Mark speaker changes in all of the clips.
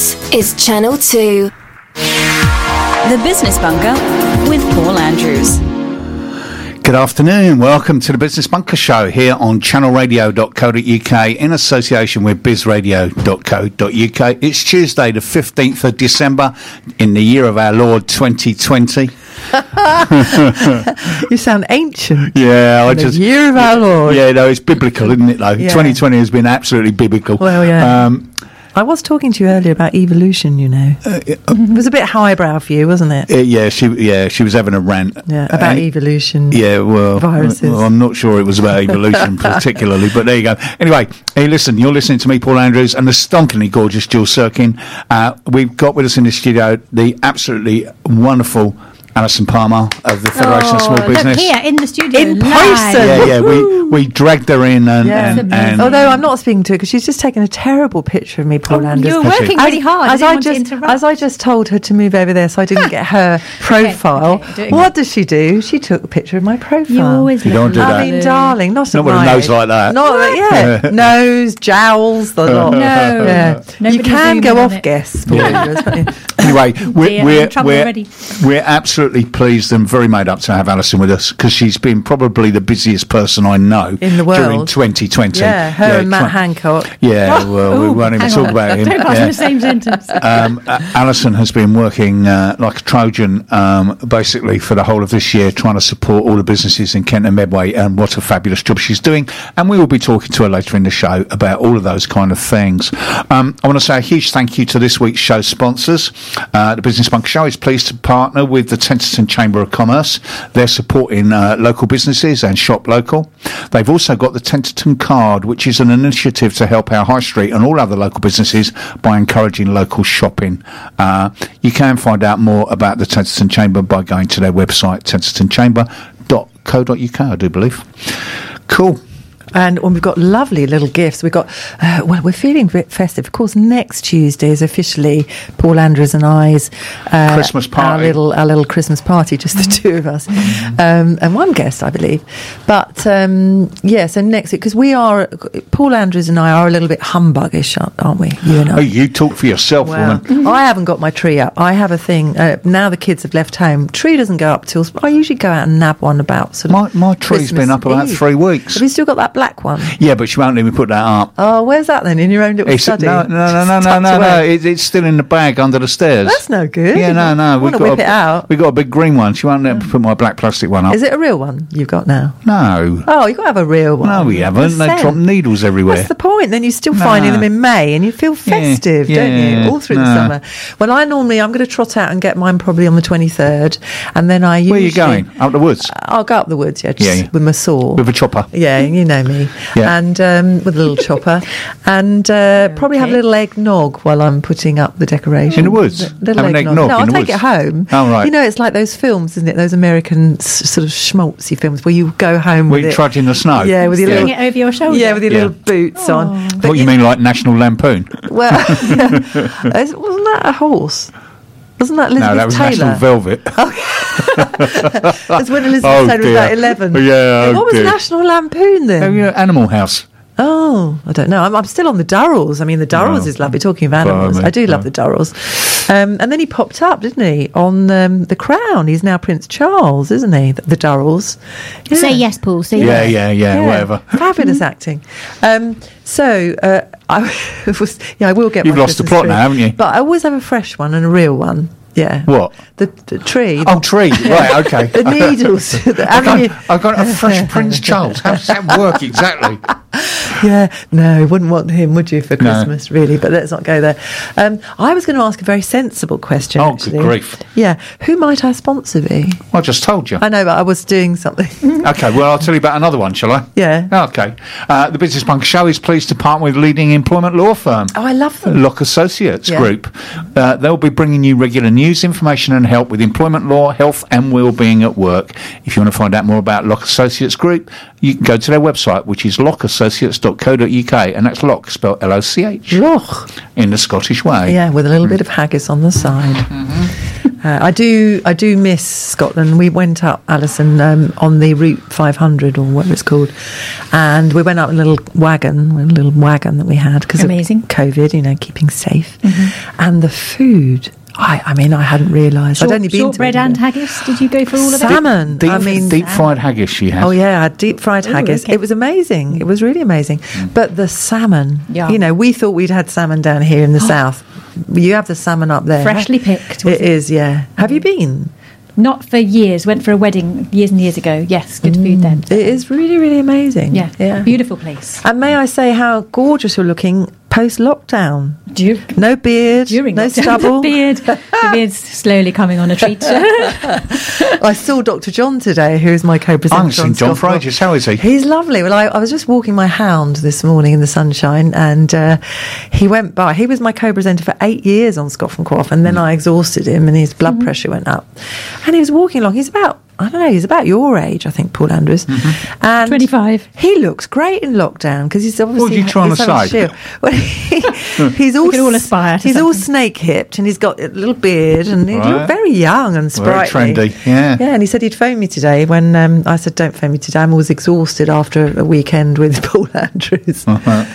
Speaker 1: This is Channel 2.
Speaker 2: The Business Bunker with Paul Andrews.
Speaker 3: Good afternoon. Welcome to the Business Bunker Show here on channelradio.co.uk in association with bizradio.co.uk. It's Tuesday, the 15th of December in the year of our Lord 2020.
Speaker 4: You sound ancient.
Speaker 3: Yeah,
Speaker 4: the year of our Lord.
Speaker 3: Yeah, no, it's biblical, isn't it, though?
Speaker 4: Yeah.
Speaker 3: 2020 has been absolutely biblical.
Speaker 4: Well, yeah. I was talking to you earlier about evolution, you know. It was a bit highbrow for you, wasn't it?
Speaker 3: She was having a rant.
Speaker 4: Yeah, about evolution.
Speaker 3: Yeah, well,
Speaker 4: viruses.
Speaker 3: I'm not sure it was about evolution particularly, but there you go. Anyway, hey, listen, you're listening to me, Paul Andrews, and the stonkingly gorgeous Jill Sirkin. We've got with us in the studio the absolutely wonderful Alison Palmer of the Federation of Small Business.
Speaker 5: Here in the studio,
Speaker 4: in
Speaker 5: live.
Speaker 4: person.
Speaker 3: We dragged her in, and
Speaker 4: although I'm not speaking to her because she's just taken a terrible picture of me, Paul Andrews.
Speaker 5: You were working really hard.
Speaker 4: As I just told her to move over there, so I didn't get her profile.
Speaker 5: Okay,
Speaker 4: what does she do? She took a picture of my profile.
Speaker 5: You always
Speaker 3: don't do that.
Speaker 4: I mean, darling, not
Speaker 3: with a nose like that.
Speaker 4: Nose, jowls, the lot.
Speaker 5: No,
Speaker 4: yeah. You can go off guess. Paul Andrews, can't you?
Speaker 3: Anyway,
Speaker 5: already.
Speaker 3: we're absolutely pleased and very made up to have Alison with us because she's been probably the busiest person I know
Speaker 4: in the world
Speaker 3: during 2020.
Speaker 4: Yeah, her and Matt Hancock.
Speaker 3: Yeah, well, we won't even talk about him.
Speaker 5: Don't ask the same sentence.
Speaker 3: Alison has been working like a Trojan, basically for the whole of this year, trying to support all the businesses in Kent and Medway, and what a fabulous job she's doing. And we will be talking to her later in the show about all of those kind of things. I want to say a huge thank you to this week's show sponsors. The Business Bunker Show is pleased to partner with the Tenterton Chamber of Commerce. They're supporting local businesses and shop local. They've also got the Tenterton Card, which is an initiative to help our high street and all other local businesses by encouraging local shopping. You can find out more about the Tenterton Chamber by going to their website, tentertonchamber.co.uk, I do believe. Cool.
Speaker 4: And we've got lovely little gifts. We've got, we're feeling a bit festive. Of course, next Tuesday is officially Paul Andrews and I's
Speaker 3: Christmas party.
Speaker 4: Our little Christmas party, just the two of us, and one guest, I believe. But so next week, because Paul Andrews and I are a little bit humbuggish, aren't we? You and I.
Speaker 3: Oh, you talk for yourself, woman.
Speaker 4: I haven't got my tree up. I have a thing. Now the kids have left home. Tree doesn't go up till. I usually go out and nab one about sort of.
Speaker 3: My tree's
Speaker 4: Christmas
Speaker 3: been up about
Speaker 4: Eve.
Speaker 3: 3 weeks.
Speaker 4: Have you still got that black one?
Speaker 3: Yeah, but she won't let me put that up.
Speaker 4: Oh, where's that then? In your own little study?
Speaker 3: No. It's still in the bag under the stairs.
Speaker 4: That's no good.
Speaker 3: Yeah, no.
Speaker 4: Want to whip it out?
Speaker 3: We've got a big green one. She won't let me put my black plastic one up.
Speaker 4: Is it a real one you've got now?
Speaker 3: No.
Speaker 4: Oh, you've got to have a real one.
Speaker 3: No, we haven't. They drop needles everywhere.
Speaker 4: That's the point. Then you're still finding them in May and you feel festive, don't you? All through the summer. Well, I'm going to trot out and get mine probably on the 23rd. And then I usually...
Speaker 3: Where are you going? Out the woods?
Speaker 4: I'll go up the woods, with my saw.
Speaker 3: With a chopper?
Speaker 4: Yeah, you know me.
Speaker 3: Yeah.
Speaker 4: And with a little chopper. And probably have a little eggnog while I'm putting up the decoration.
Speaker 3: In the woods?
Speaker 4: Little
Speaker 3: have
Speaker 4: eggnog.
Speaker 3: No,
Speaker 4: I'll take it home.
Speaker 3: Oh, right.
Speaker 4: You know, it's like those films, isn't it? Those American sort of schmaltzy films where you go home with
Speaker 3: you trudge in the snow?
Speaker 4: Yeah, with your
Speaker 5: Sling it over your shoulder.
Speaker 4: Yeah, with your little boots on. But
Speaker 3: What you mean, like National Lampoon?
Speaker 4: Well, wasn't that a horse? Wasn't that Elizabeth
Speaker 3: No, that was
Speaker 4: Taylor?
Speaker 3: National Velvet.
Speaker 4: That's when Elizabeth Taylor was about 11.
Speaker 3: Yeah,
Speaker 4: what was National Lampoon then?
Speaker 3: Oh, yeah, Animal House.
Speaker 4: Oh, I don't know. I'm still on the Durrells. I mean, the Durrells is lovely. Talking of animals, I do love the Durrells. And then he popped up, didn't he, on The Crown? He's now Prince Charles, isn't he? The Durrells. Yeah.
Speaker 5: Say yes, Paul. Say
Speaker 3: Yeah,
Speaker 5: yes.
Speaker 3: whatever.
Speaker 4: Fabulous acting. I will get.
Speaker 3: You've
Speaker 4: my
Speaker 3: lost the
Speaker 4: Christmas
Speaker 3: plot
Speaker 4: tree.
Speaker 3: now, haven't you?
Speaker 4: But I always have a fresh one and a real one. Yeah.
Speaker 3: What?
Speaker 4: The tree.
Speaker 3: Oh, tree. Right, okay.
Speaker 4: The needles.
Speaker 3: I've got a fresh Prince Charles. How does that work exactly?
Speaker 4: Yeah, no, wouldn't want him, would you, for Christmas, really? But let's not go there. I was going to ask a very sensible question, actually.
Speaker 3: Good grief.
Speaker 4: Yeah, who might our sponsor be?
Speaker 3: I just told you.
Speaker 4: I know, but I was doing something.
Speaker 3: Okay, well, I'll tell you about another one, shall I?
Speaker 4: Yeah.
Speaker 3: Okay. The Business Bunker Show is pleased to partner with leading employment law firm.
Speaker 4: Oh, I love them.
Speaker 3: Locke Associates Group. They'll be bringing you regular news, information and help with employment law, health and wellbeing at work. If you want to find out more about Locke Associates Group, you can go to their website, which is lockeassociates.co.uk, and that's Locke, spelled L-O-C-H.
Speaker 4: Loch.
Speaker 3: In the Scottish way.
Speaker 4: Yeah, with a little bit of haggis on the side. I do miss Scotland. We went up, Alison, on the Route 500 or whatever it's called, and we went up in a little wagon that we had because of COVID, keeping safe, and the food. I mean, I hadn't realised. I'd only been
Speaker 5: shortbread and haggis. Did you go for all of that?
Speaker 4: Salmon.
Speaker 3: Deep fried haggis she had.
Speaker 4: Oh yeah, I had deep fried haggis. Okay. It was amazing. It was really amazing. But the salmon, we thought we'd had salmon down here in the south. You have the salmon up there,
Speaker 5: freshly picked.
Speaker 4: It is, yeah. Have you been?
Speaker 5: Not for years. Went for a wedding years and years ago. Yes, good food then.
Speaker 4: It is really, really amazing.
Speaker 5: Yeah. Beautiful place.
Speaker 4: And may I say how gorgeous you're looking post-lockdown. No beard, no stubble.
Speaker 5: The beard's slowly coming on a treat.
Speaker 4: I saw Dr. John today, who is my co-presenter.
Speaker 3: I haven't seen John for ages. How is he?
Speaker 4: He's lovely. Well, I was just walking my hound this morning in the sunshine, and he went by. He was my co-presenter for 8 years on Scoff and Quaff, and then I exhausted him, and his blood pressure went up. And he was walking along. He's about your age, I think, Paul Andrews. And
Speaker 5: 25.
Speaker 4: He looks great in lockdown because he's obviously.
Speaker 3: What are you trying to say?
Speaker 4: Well, he's all.
Speaker 5: We can all aspire to
Speaker 4: he's
Speaker 5: something.
Speaker 4: all snake hipped, and he's got a little beard, and he looked very young and sprightly.
Speaker 3: Very trendy, yeah.
Speaker 4: Yeah, and he said he'd phone me today when I said, "Don't phone me today. I'm always exhausted after a weekend with Paul Andrews."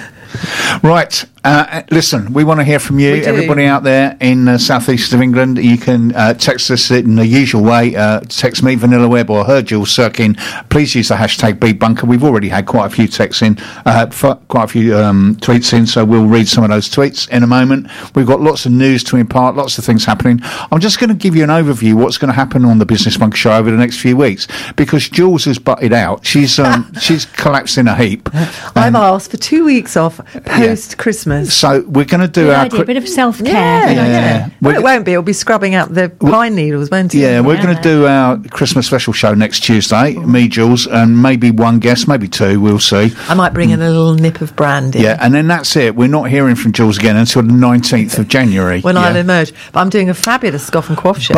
Speaker 3: Right. Listen, we want to hear from you, everybody out there in the southeast of England. You can text us in the usual way. Text me, Vanilla Web, or her, Jules Sirkin. Please use the hashtag BeatBunker. We've already had quite a few texts in, quite a few tweets in, so we'll read some of those tweets in a moment. We've got lots of news to impart, lots of things happening. I'm just going to give you an overview of what's going to happen on the Business Bunker show over the next few weeks, because Jules has butted out. She's collapsed in a heap.
Speaker 4: I've asked for 2 weeks off post-Christmas.
Speaker 3: So we're going to do
Speaker 5: a bit of self-care.
Speaker 4: Yeah. Well, it won't be. It'll be scrubbing out the pine needles, won't it?
Speaker 3: Yeah, we're going to do our Christmas special show next Tuesday. Me, Jules, and maybe one guest, maybe two. We'll see.
Speaker 4: I might bring in a little nip of brandy.
Speaker 3: Yeah, and then that's it. We're not hearing from Jules again until the 19th of January.
Speaker 4: When I'll emerge. But I'm doing a fabulous Scoff and Quaff show.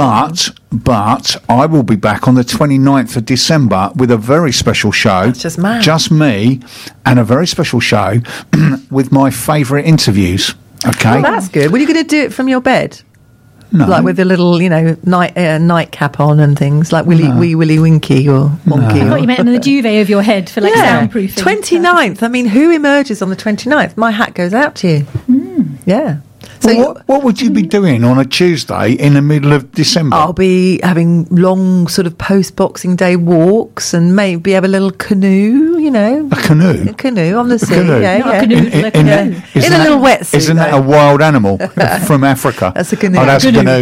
Speaker 3: But I will be back on the 29th of December with a very special show.
Speaker 4: That's just mad.
Speaker 3: Just me, and a very special show with my favourite interviews. Okay.
Speaker 4: Oh, that's good. Were you going to do it from your bed?
Speaker 3: No.
Speaker 4: Like with a little, nightcap on and things, like Wee Willy Winky or Wonky.
Speaker 5: I thought you meant in the duvet of your head for soundproofing.
Speaker 4: 29th. I mean, who emerges on the 29th? My hat goes out to you. Yeah. So
Speaker 3: what would you be doing on a Tuesday in the middle of December?
Speaker 4: I'll be having long sort of post-Boxing Day walks and maybe have a little canoe,
Speaker 3: A canoe?
Speaker 4: A canoe on the sea,
Speaker 5: Not a canoe,
Speaker 4: in a little wetsuit.
Speaker 3: Isn't that a wild animal from Africa?
Speaker 4: That's a canoe.
Speaker 3: Oh, that's a canoe,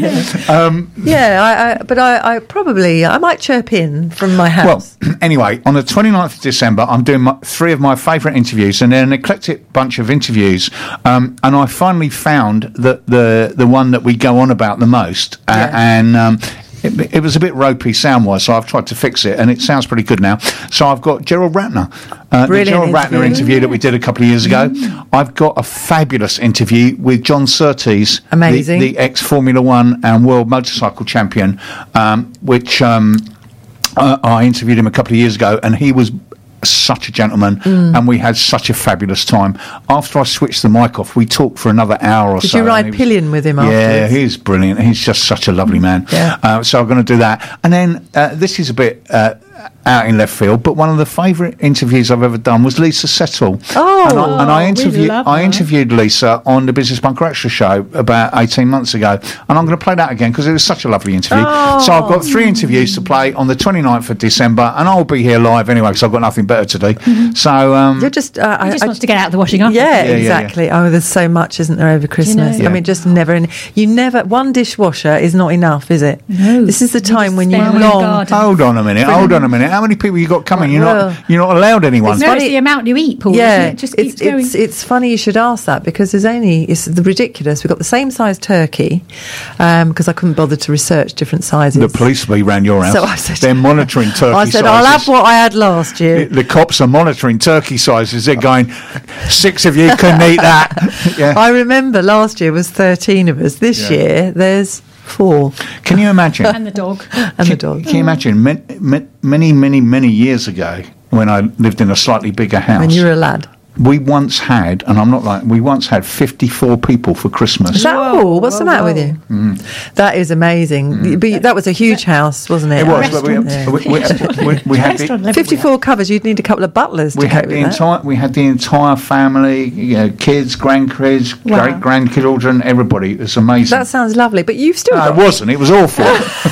Speaker 3: right.
Speaker 4: But I might chirp in from my house.
Speaker 3: Well, anyway, on the 29th of December, I'm doing three of my favourite interviews, and they're an eclectic bunch of interviews, and I finally found that the one that we go on about the most, and it was a bit ropey sound-wise, so I've tried to fix it, and it sounds pretty good now. So I've got Gerald Ratner, the Gerald Ratner interview that we did a couple of years ago. I've got a fabulous interview with John Surtees,
Speaker 4: amazing,
Speaker 3: the ex-Formula One and world motorcycle champion, which I interviewed him a couple of years ago, and he was such a gentleman, and we had such a fabulous time. After I switched the mic off, we talked for another hour or so.
Speaker 4: Did you ride pillion with him afterwards?
Speaker 3: Yeah, he's brilliant. He's just such a lovely man.
Speaker 4: Yeah.
Speaker 3: So I'm going to do that. And then this is a bit out in left field, but one of the favourite interviews I've ever done was Lisa Settle. I interviewed Lisa on the Business Bunker Extra show about 18 months ago, and I'm going to play that again because it was such a lovely interview. So I've got 3 interviews to play on the 29th of December, and I'll be here live anyway because I've got nothing better to do. So
Speaker 4: you're just
Speaker 5: he just wants to get out of the washing up.
Speaker 4: Yeah, exactly. Yeah. Oh, there's so much, isn't there, over Christmas?
Speaker 5: You know?
Speaker 4: I mean, just never. One dishwasher is not enough, is it?
Speaker 5: No.
Speaker 4: This is the time when you
Speaker 5: long.
Speaker 3: Hold on a minute. How many people you got coming? You're not allowed anyone.
Speaker 5: No, it's the amount you eat, Paul.
Speaker 4: Yeah,
Speaker 5: isn't it? Just keeps going.
Speaker 4: It's funny you should ask that because it's ridiculous. We've got the same size turkey because I couldn't bother to research different sizes.
Speaker 3: The police will be around your house.
Speaker 4: So I said,
Speaker 3: they're monitoring turkey sizes.
Speaker 4: I said, I'll have what I had last year.
Speaker 3: The cops are monitoring turkey sizes. They're going, 6 of you couldn't eat that. Yeah.
Speaker 4: I remember last year was 13 of us. This year there's 4.
Speaker 3: Can you imagine?
Speaker 5: And the dog.
Speaker 3: Can you imagine many years ago when I lived in a slightly bigger house?
Speaker 4: When you were a lad.
Speaker 3: we once had, and I'm not like, we once had 54 people for Christmas.
Speaker 4: Is that all? What's the matter with you? That is amazing. But that was a huge house, wasn't it?
Speaker 3: It was. But we had the,
Speaker 4: 54 covers. You'd need a couple of butlers.
Speaker 3: we had the entire family, kids, grandkids, great grandchildren, everybody. It was amazing.
Speaker 4: That sounds lovely. But you've still
Speaker 3: No, it wasn't. It was awful.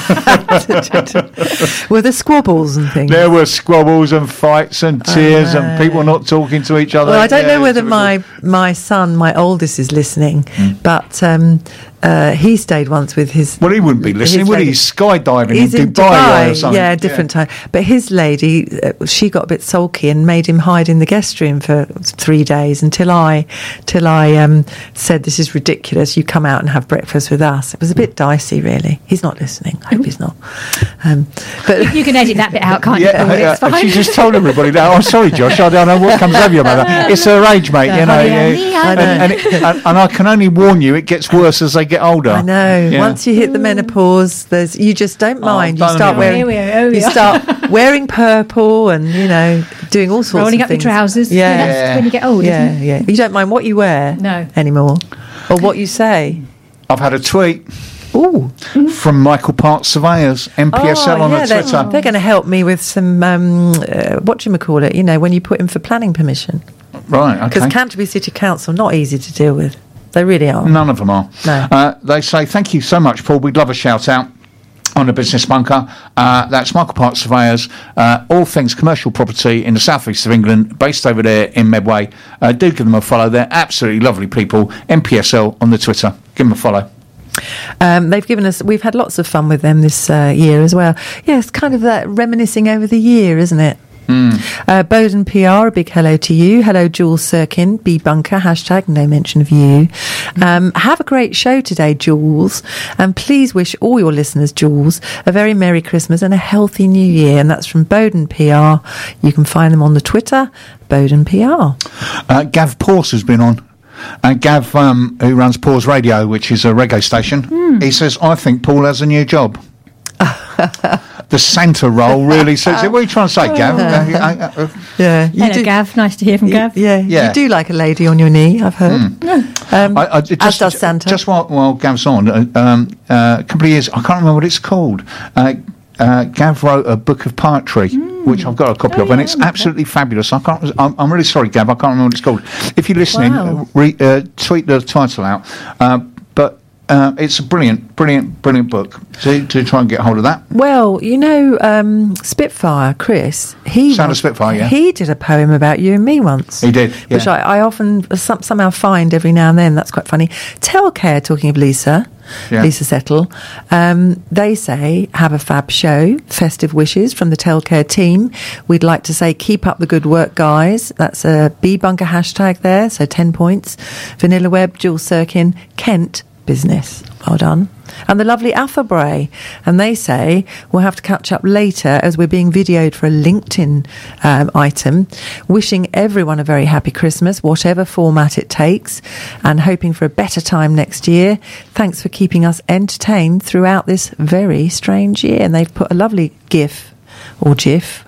Speaker 4: Were there squabbles and things?
Speaker 3: There were squabbles and fights and tears and people not talking to each other.
Speaker 4: Well, I don't know whether my son, my oldest, is listening, but he stayed once with his...
Speaker 3: Well, he wouldn't be listening, would he? He's skydiving
Speaker 4: He's
Speaker 3: in Dubai or something.
Speaker 4: Yeah, different time. But his lady, she got a bit sulky and made him hide in the guest room for 3 days until I said, this is ridiculous, you come out and have breakfast with us. It was a bit dicey, really. He's not listening. I hope he's not. But
Speaker 5: You can edit that bit out, can't you? It's fine.
Speaker 3: She just told everybody that. Oh, sorry, Josh, I don't know what comes over your mother. It's her age, mate. You know, and I can only warn you, it gets worse as they get older.
Speaker 4: I know.
Speaker 3: Yeah.
Speaker 4: Once you hit the menopause, you just don't mind. You start
Speaker 5: Here
Speaker 4: wearing purple and doing all sorts
Speaker 5: rolling
Speaker 4: of
Speaker 5: up
Speaker 4: things.
Speaker 5: your trousers.
Speaker 4: Yeah.
Speaker 5: That's when you get old.
Speaker 4: Yeah,
Speaker 5: Isn't it?
Speaker 4: yeah. You don't mind what you wear anymore, or what you say.
Speaker 3: I've had a tweet
Speaker 4: Ooh.
Speaker 3: from Michael Park Surveyors, MPSL on Twitter.
Speaker 4: They're going to help me with some whatchamacallit, when you put in for planning permission.
Speaker 3: Right, okay.
Speaker 4: Because Canterbury City Council, not easy to deal with. They really are.
Speaker 3: None of them are.
Speaker 4: No.
Speaker 3: They say, thank you so much, Paul. We'd love a shout out on the Business Bunker. That's Michael Park Surveyors, all things commercial property in the southeast of England, based over there in Medway. Do give them a follow. They're absolutely lovely people. MPSL on the Twitter. Give them a follow.
Speaker 4: We've had lots of fun with them this year as well. Yeah, it's kind of that reminiscing over the year, isn't it? Bowden PR, a big hello to you. Hello, Jules Sirkin, #BBunker, no mention of you. Have a great show today, Jules. And please wish all your listeners, Jules, a very Merry Christmas and a healthy New Year. And that's from Bowden PR. You can find them on the Twitter, Bowden PR.
Speaker 3: Gav Pause has been on. Gav, who runs Pause Radio, which is a reggae station, he says, I think Paul has a new job. The Santa role really suits it. What are you trying to say, Gav?
Speaker 4: Yeah.
Speaker 5: Hello, Gav. Nice to hear from Gav.
Speaker 4: Yeah. You do like a lady on your knee, I've heard. As does Santa.
Speaker 3: Just while Gav's on, a couple of years, I can't remember what it's called. Gav wrote a book of poetry, which I've got a copy of, and it's absolutely fabulous. I'm really sorry, Gav, I can't remember what it's called. If you're listening, tweet the title out. But it's a brilliant book. To try and get hold of that.
Speaker 4: Well, Spitfire, Chris.
Speaker 3: Sound of Spitfire, yeah.
Speaker 4: He did a poem about you and me once.
Speaker 3: He did, yeah.
Speaker 4: Which I often somehow find every now and then. That's quite funny. Telcare, talking of Lisa Settle, they say, have a fab show. Festive wishes from the Telcare team. We'd like to say, keep up the good work, guys. That's a #BBunker hashtag there, so 10 points. Vanilla Web, Jules Sirkin, Kent Business. Well done. And the lovely Athelbray, and they say we'll have to catch up later as we're being videoed for a LinkedIn item. Wishing everyone a very happy Christmas, whatever format it takes, and hoping for a better time next year. Thanks for keeping us entertained throughout this very strange year. And they've put a lovely GIF or GIF.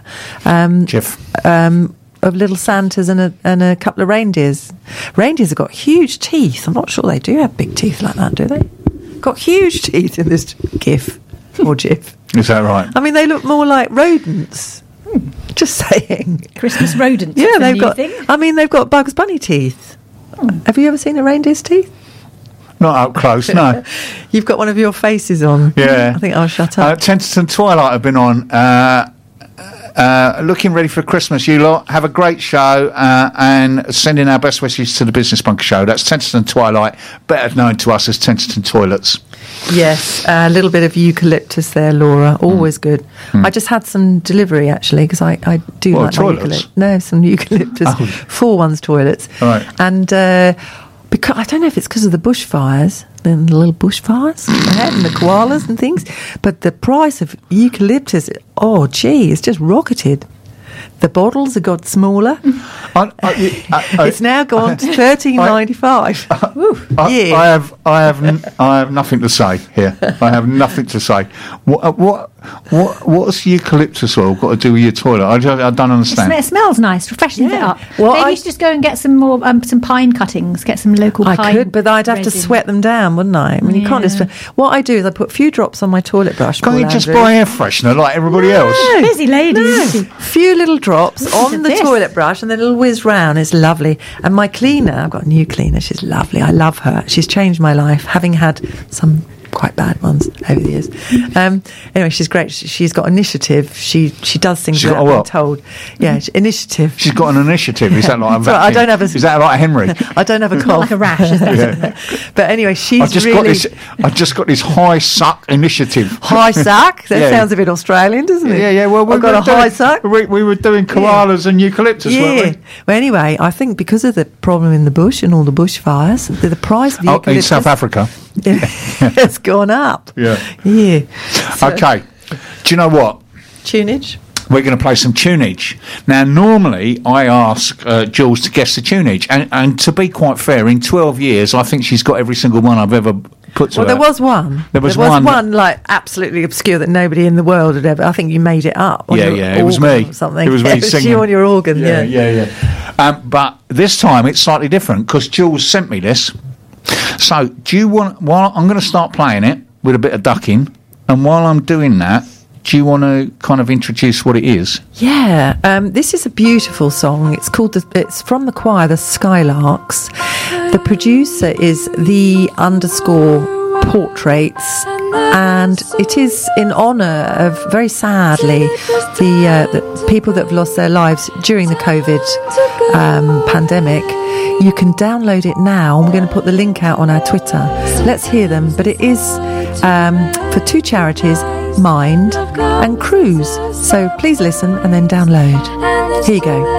Speaker 4: Of little Santas and a couple of reindeers. Reindeers have got huge teeth. I'm not sure they do have big teeth like that, do they? Got huge teeth in this GIF or GIF.
Speaker 3: Is that right?
Speaker 4: I mean, they look more like rodents. Just saying.
Speaker 5: Christmas rodents.
Speaker 4: Yeah,
Speaker 5: they've
Speaker 4: got Bugs Bunny teeth. Have you ever seen a reindeer's teeth?
Speaker 3: Not up close, no.
Speaker 4: You've got one of your faces on.
Speaker 3: Yeah.
Speaker 4: I think I'll shut up.
Speaker 3: Tenterton Twilight have been on. Looking ready for Christmas, you lot. Have a great show and sending our best wishes to the Business Bunker Show. That's Tenterton Twilight, better known to us as Tenterton Toilets.
Speaker 4: Yes, a little bit of eucalyptus there, Laura. Always good. I just had some delivery, actually, because I do like my eucalyptus. No, some eucalyptus for one's toilets.
Speaker 3: Right.
Speaker 4: And because I don't know if it's because of the bushfires, the little bushfires and the koalas and things, but the price of eucalyptus, it's just rocketed. The bottles have got smaller. It's now gone to $13.95.
Speaker 3: I have nothing to say here. I have nothing to say. What's eucalyptus oil got to do with your toilet? I don't understand.
Speaker 5: It smells nice, freshens it up. Well, maybe you should just go and get some more some pine cuttings. Get some local pine.
Speaker 4: I could, but I'd have to sweat them down, wouldn't I? I mean, you can't just. What I do is I put a few drops on my toilet brush.
Speaker 3: Can't you just buy air freshener like everybody else?
Speaker 5: Busy ladies.
Speaker 4: No. Few little drops on the toilet brush, and then it'll whiz round. It's lovely. And my cleaner, I've got a new cleaner. She's lovely. I love her. She's changed my life, having had some quite bad ones over the years. Anyway, she's great. She's got initiative. She does things without being told. Yeah, initiative.
Speaker 3: She's got an initiative. Is that like a vacuum?
Speaker 4: I don't have a.
Speaker 3: Is that like a Henry?
Speaker 4: I don't have a cough.
Speaker 5: Not like a rash. Is that?
Speaker 4: But anyway, she's
Speaker 3: I've just got this high suck initiative.
Speaker 4: High suck? That sounds a bit Australian, doesn't it?
Speaker 3: Yeah. Well, we've
Speaker 4: got a high suck.
Speaker 3: We were doing koalas and eucalyptus, weren't we?
Speaker 4: Well, anyway, I think because of the problem in the bush and all the bushfires, the price of the eucalyptus
Speaker 3: in South Africa
Speaker 4: has gone up.
Speaker 3: Yeah. So, okay. Do you know what?
Speaker 4: Tunage.
Speaker 3: We're going to play some tunage. Now, normally I ask Jules to guess the tunage, and to be quite fair, in 12 years, I think she's got every single one I've ever put to her.
Speaker 4: Well, there was one.
Speaker 3: There was one
Speaker 4: like absolutely obscure that nobody in the world had ever. I think you made it up.
Speaker 3: It was me.
Speaker 4: Or something.
Speaker 3: It was me singing.
Speaker 4: You on your organ.
Speaker 3: Yeah. But this time it's slightly different because Jules sent me this. So, do you want? While I'm going to start playing it with a bit of ducking, and while I'm doing that, do you want to kind of introduce what it is?
Speaker 4: Yeah, this is a beautiful song. It's called. It's from the choir, the Skylarks. The producer is _portraits, and it is in honour of, very sadly, the people that have lost their lives during the COVID pandemic. You can download it now. We're going to put the link out on our Twitter. Let's hear them. But it is for two charities, Mind and Cruise. So please listen and then download. Here you go.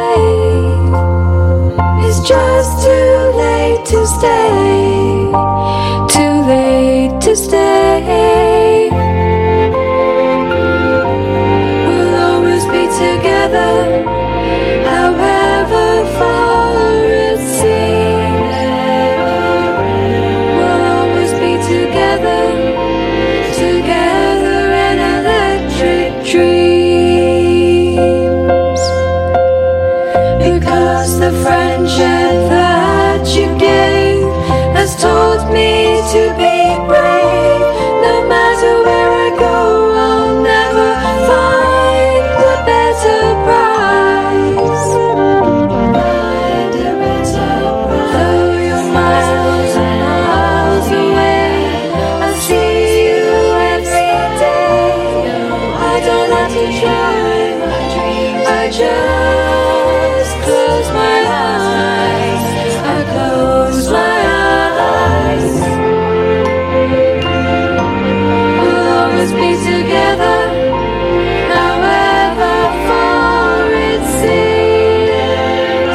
Speaker 6: It's just too late to stay. Too late to stay. We'll always be together, however far. The friendship that you gave has taught me to be brave. No matter where I go, I'll never find a better prize. Though you're miles and miles away, I see you every day. I don't have to try, I just close my eyes. I close my eyes. We'll always be together, however far it seems.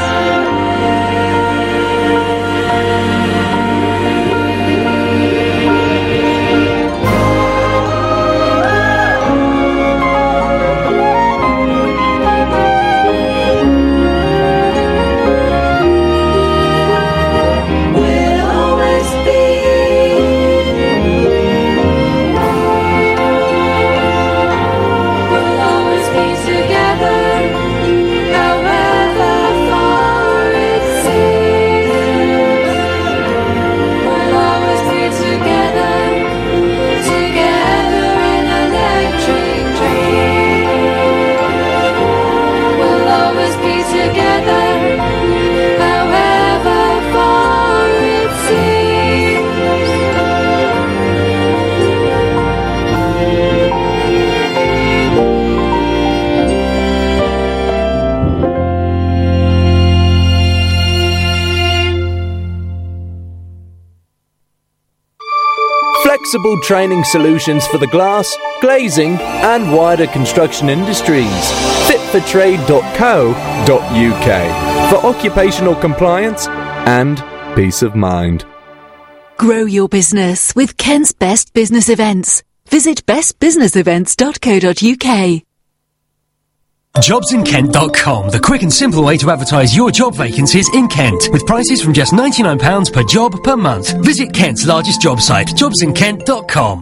Speaker 7: Flexible training solutions for the glass, glazing and wider construction industries. fitfortrade.co.uk for occupational compliance and peace of mind.
Speaker 1: Grow your business with Kent's Best Business Events. Visit bestbusinessevents.co.uk.
Speaker 8: JobsInKent.com, the quick and simple way to advertise your job vacancies in Kent, with prices from just £99 per job per month. Visit Kent's largest job site, JobsInKent.com.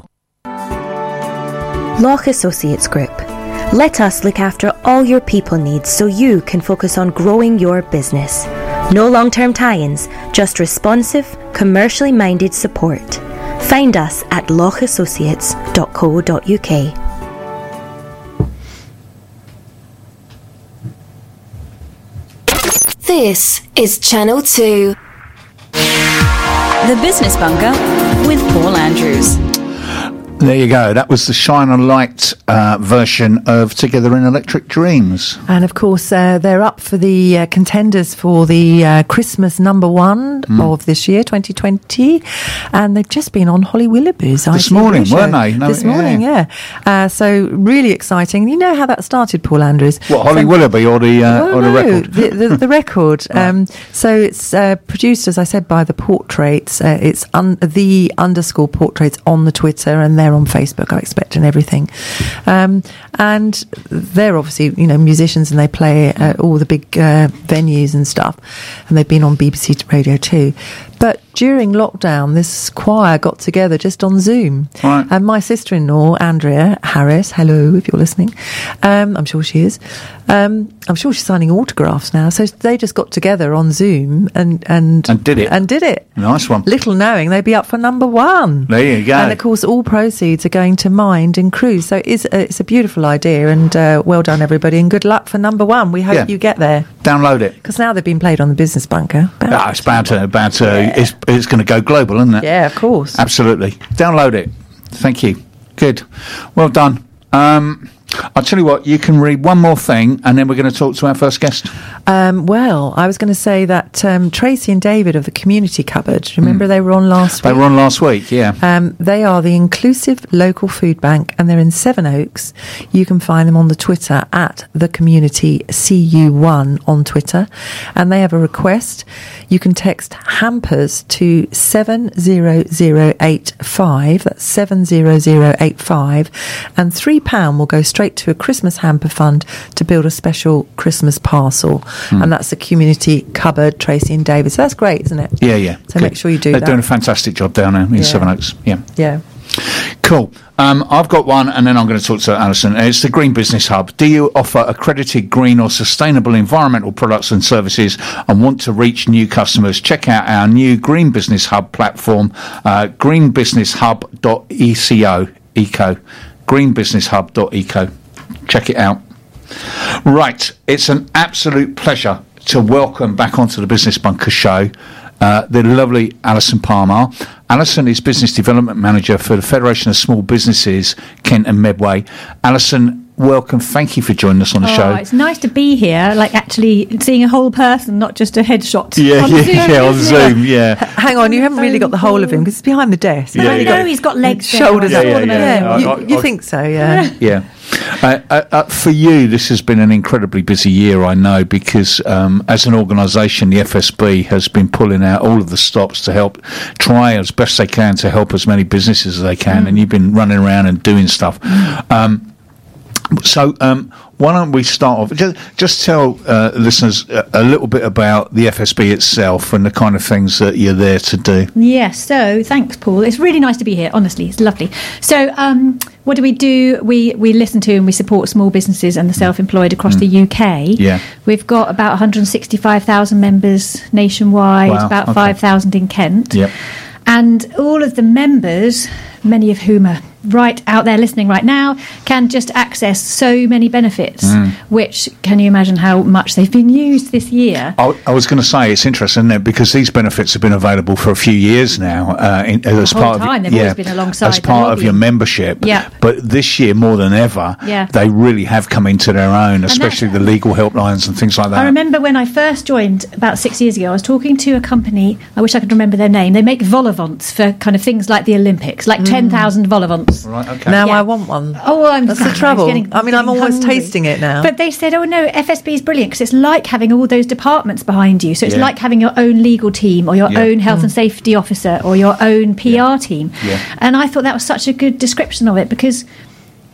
Speaker 9: Loch Associates Group. Let us look after all your people needs so you can focus on growing your business. No long-term tie-ins, just responsive, commercially minded support. Find us at lochassociates.co.uk.
Speaker 1: This is Channel 2.
Speaker 2: The Business Bunker with Paul Andrews.
Speaker 3: There you go. That was the Shine a Light version of Together in Electric Dreams.
Speaker 4: And of course, they're up for the contenders for the Christmas number one of this year, 2020. And they've just been on Holly Willoughby's
Speaker 3: this morning, weren't they?
Speaker 4: This morning, yeah. So really exciting. You know how that started, Paul Andrews?
Speaker 3: What, Holly Willoughby or the record?
Speaker 4: The record. Right. So it's produced, as I said, by the Portraits. It's the _ Portraits on the Twitter, and they're on Facebook, I expect, and everything. And they're obviously, musicians, and they play at all the big venues and stuff. And they've been on BBC Radio too. But during lockdown, this choir got together just on Zoom.
Speaker 3: Right.
Speaker 4: And my sister-in-law, Andrea Harris, hello if you're listening. I'm sure she is. I'm sure she's signing autographs now. So they just got together on Zoom and
Speaker 3: did it.
Speaker 4: And did it.
Speaker 3: Nice one.
Speaker 4: Little knowing they'd be up for number one.
Speaker 3: There you go.
Speaker 4: And of course, all proceeds are going to Mind and Cruise. So it's a beautiful idea, and well done, everybody, and good luck for number one. We hope you get there.
Speaker 3: Download it.
Speaker 4: Because now they've been played on the Business Bunker.
Speaker 3: It's bound to. It's going to go global, isn't it?
Speaker 4: Yeah, of course.
Speaker 3: Absolutely. Download it. Thank you. Good. Well done. I'll tell you what, you can read one more thing and then we're going to talk to our first guest.
Speaker 4: Well, I was going to say that Tracy and David of the Community Cupboard, remember they were on last week?
Speaker 3: They were on last week, yeah.
Speaker 4: They are the inclusive local food bank, and they're in Sevenoaks. You can find them on the Twitter at the Community CU1 on Twitter, and they have a request. You can text hampers to 70085, that's 70085, and £3 will go straight to a Christmas hamper fund to build a special Christmas parcel. And that's the Community Cupboard, Tracy and David. So that's great, isn't it?
Speaker 3: Yeah.
Speaker 4: So make sure you do
Speaker 3: They're
Speaker 4: that.
Speaker 3: doing a fantastic job down there in Sevenoaks. Yeah. Cool. I've got one, and then I'm going to talk to Alison. It's the Green Business Hub. Do you offer accredited green or sustainable environmental products and services and want to reach new customers? Check out our new Green Business Hub platform, greenbusinesshub.eco. greenbusinesshub.eco. Check it out. Right, it's an absolute pleasure to welcome back onto the Business Bunker show the lovely Alison Palmer. Alison is Business Development Manager for the Federation of Small Businesses, Kent and Medway. Alison, welcome. Thank you for joining us on the show.
Speaker 5: It's nice to be here, like actually seeing a whole person, not just a headshot.
Speaker 3: On Zoom.
Speaker 4: Hang on, you haven't really got the whole of him because it's behind the desk.
Speaker 5: I know he's got legs,
Speaker 4: shoulders up. You think so,
Speaker 3: Yeah. For you, this has been an incredibly busy year, I know, because as an organisation, the FSB has been pulling out all of the stops to help try as best they can to help as many businesses as they can, and you've been running around and doing stuff. So why don't we start off? Just tell listeners a little bit about the FSB itself and the kind of things that you're there to do.
Speaker 5: Yes, so thanks, Paul. It's really nice to be here, honestly. It's lovely. So what do? We listen to and we support small businesses and the self-employed across the UK.
Speaker 3: Yeah.
Speaker 5: We've got about 165,000 members nationwide, about 5,000 in Kent.
Speaker 3: Yep.
Speaker 5: And all of the members, many of whom are right out there listening right now, can just access so many benefits, which, can you imagine how much they've been used this year?
Speaker 3: I was going to say, it's interesting, isn't it? Because these benefits have been available for a few years now. As part of
Speaker 5: they've always been alongside
Speaker 3: as part of your membership.
Speaker 5: Yeah.
Speaker 3: But this year, more than ever, they really have come into their own, especially the legal helplines and things like that.
Speaker 5: I remember when I first joined about 6 years ago, I was talking to a company, I wish I could remember their name. They make vol-au-vents for kind of things like the Olympics, like 10,000 vol-au-vents.
Speaker 3: Right, okay.
Speaker 4: Now I want one.
Speaker 5: That's
Speaker 4: the trouble. I'm almost tasting it now.
Speaker 5: But they said, no, FSB is brilliant because it's like having all those departments behind you. So it's like having your own legal team or your own health and safety officer or your own PR team.
Speaker 3: Yeah.
Speaker 5: And I thought that was such a good description of it because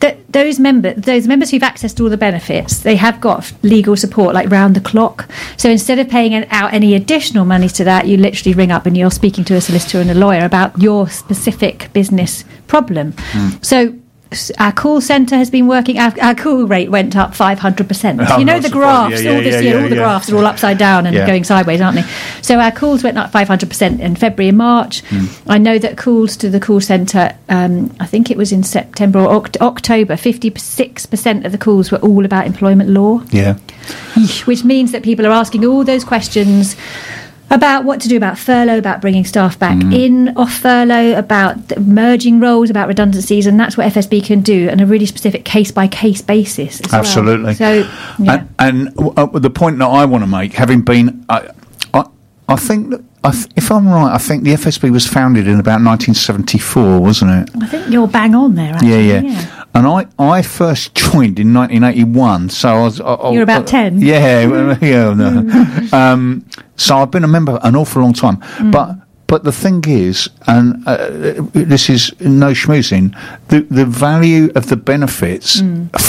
Speaker 5: those members who've accessed all the benefits, they have got legal support like round the clock. So instead of paying out any additional money to that, you literally ring up and you're speaking to a solicitor and a lawyer about your specific business problem. So our call centre has been working. Our call rate went up 500%.
Speaker 3: Oh,
Speaker 5: you know the graphs all this year. All the graphs are all upside down and going sideways, aren't they? So our calls went up 500% in February and March. I know that calls to the call centre, I think it was in September or October, 56% of the calls were all about employment law.
Speaker 3: Yeah,
Speaker 5: which means that people are asking all those questions about what to do about furlough, about bringing staff back in off furlough, about merging roles, about redundancies, and that's what FSB can do on a really specific case-by-case basis as
Speaker 3: absolutely.
Speaker 5: Well. So, yeah.
Speaker 3: And the point that I want to make, having been, I think that, if I'm right, I think the FSB was founded in about 1974, wasn't it?
Speaker 5: I think you're bang on there, actually.
Speaker 3: Yeah. And I first joined in 1981, so I was...
Speaker 5: You're about 10.
Speaker 3: Yeah, no. So I've been a member an awful long time. But the thing is, and this is no schmoozing, the value of the benefits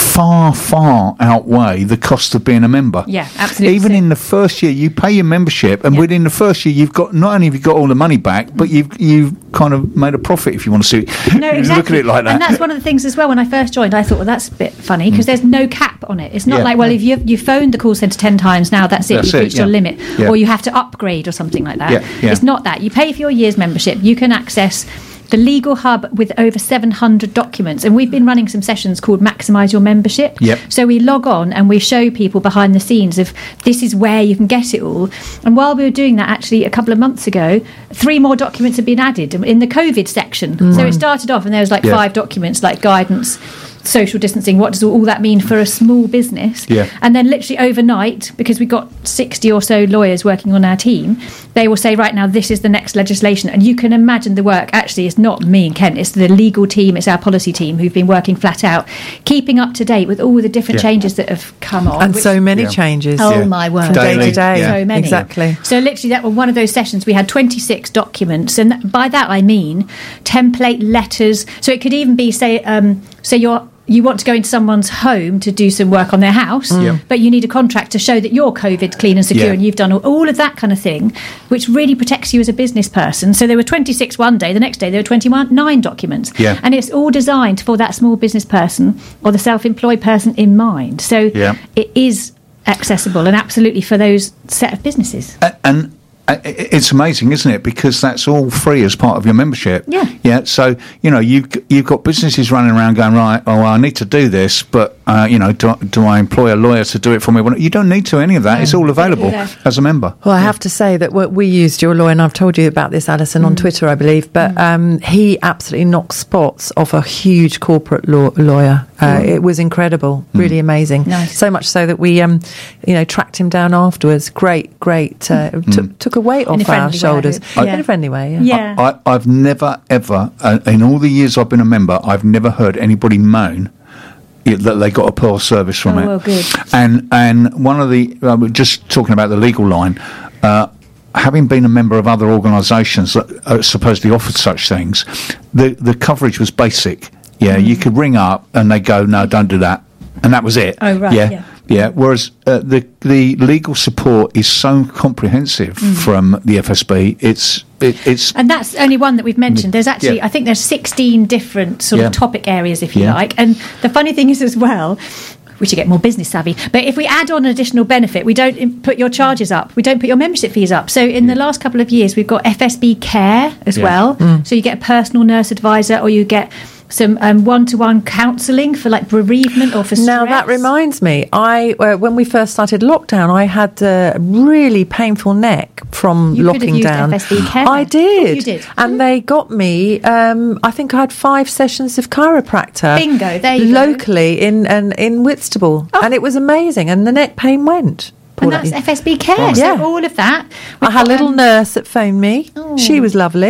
Speaker 3: far outweigh the cost of being a member.
Speaker 5: Yeah, absolutely.
Speaker 3: Even in the first year, you pay your membership, and within the first year, you've got not only have you got all the money back, but you've kind of made a profit, if you want to see it.
Speaker 5: No, exactly.
Speaker 3: Look at it like that.
Speaker 5: And that's one of the things as well. When I first joined, I thought, well, that's a bit funny because there's no cap on it. It's not like, well, if you phoned the call centre 10 times now, that's it. You've reached your limit, or you have to upgrade or something like that. It's not that. You pay for your year's membership. You can access the Legal Hub with over 700 documents, and we've been running some sessions called Maximise Your Membership. So we log on and we show people behind the scenes of this is where you can get it all. And while we were doing that, actually a couple of months ago, 3 more documents have been added in the COVID section. So it started off and there was 5 documents like guidance, social distancing, what does all that mean for a small business? And then literally overnight, because we've got 60 or so lawyers working on our team, they will say, right now, this is the next legislation. And you can imagine the work. Actually, it's not me and Kent, it's the legal team, it's our policy team who've been working flat out, keeping up to date with all the different changes that have come on.
Speaker 4: And so many changes.
Speaker 5: Oh, my word.
Speaker 4: From day to day.
Speaker 5: So many.
Speaker 4: Exactly.
Speaker 5: So literally, that was one of those sessions. We had 26 documents. And by that, I mean template letters. So it could even be, say you want to go into someone's home to do some work on their house, but you need a contract to show that you're COVID clean and secure and you've done all of that kind of thing, which really protects you as a business person. So there were 26 one day, the next day there were 29 documents. And it's all designed for that small business person or the self-employed person in mind. So it is accessible and absolutely for those set of businesses.
Speaker 3: And it's amazing, isn't it? Because that's all free as part of your membership. So you've got businesses running around going, right, I need to do this, but do I employ a lawyer to do it for me? Well, you don't need to any of that. It's all available as a member.
Speaker 4: Well, I have to say that we used your lawyer, and I've told you about this, Alison, on Twitter, I believe, but he absolutely knocked spots off a huge corporate lawyer. It was incredible, really amazing.
Speaker 5: Nice.
Speaker 4: So much so that we tracked him down afterwards. Great took a weight off our shoulders in a friendly way.
Speaker 3: I've never ever in all the years I've been a member, I've never heard anybody moan that they got a poor service from it.
Speaker 5: Well, good.
Speaker 3: And one of the just talking about the legal line, having been a member of other organisations that supposedly offered such things, the coverage was basic. You could ring up and they go, no, don't do that, and that was it.
Speaker 5: Oh, right.
Speaker 3: Whereas the legal support is so comprehensive from the FSB. It's
Speaker 5: and that's only one that we've mentioned. There's actually I think there's 16 different sort of topic areas, if you like. And the funny thing is as well, we should get more business savvy, but if we add on an additional benefit, we don't put your charges up, we don't put your membership fees up. So in the last couple of years, we've got FSB Care as well. So you get a personal nurse advisor, or you get some one-to-one counselling for like bereavement or for stress.
Speaker 4: Now that reminds me, when we first started lockdown, I had a really painful neck from locking down.
Speaker 5: You could have used FSB Care.
Speaker 4: I did.
Speaker 5: Oh, you did.
Speaker 4: And they got me, I think I had 5 sessions of chiropractor.
Speaker 5: Bingo, there you
Speaker 4: locally
Speaker 5: go.
Speaker 4: in Whitstable.
Speaker 5: Oh.
Speaker 4: And it was amazing. And the neck pain went.
Speaker 5: And that's FSB Care. So all of that.
Speaker 4: I had a little nurse that phoned me. She was lovely.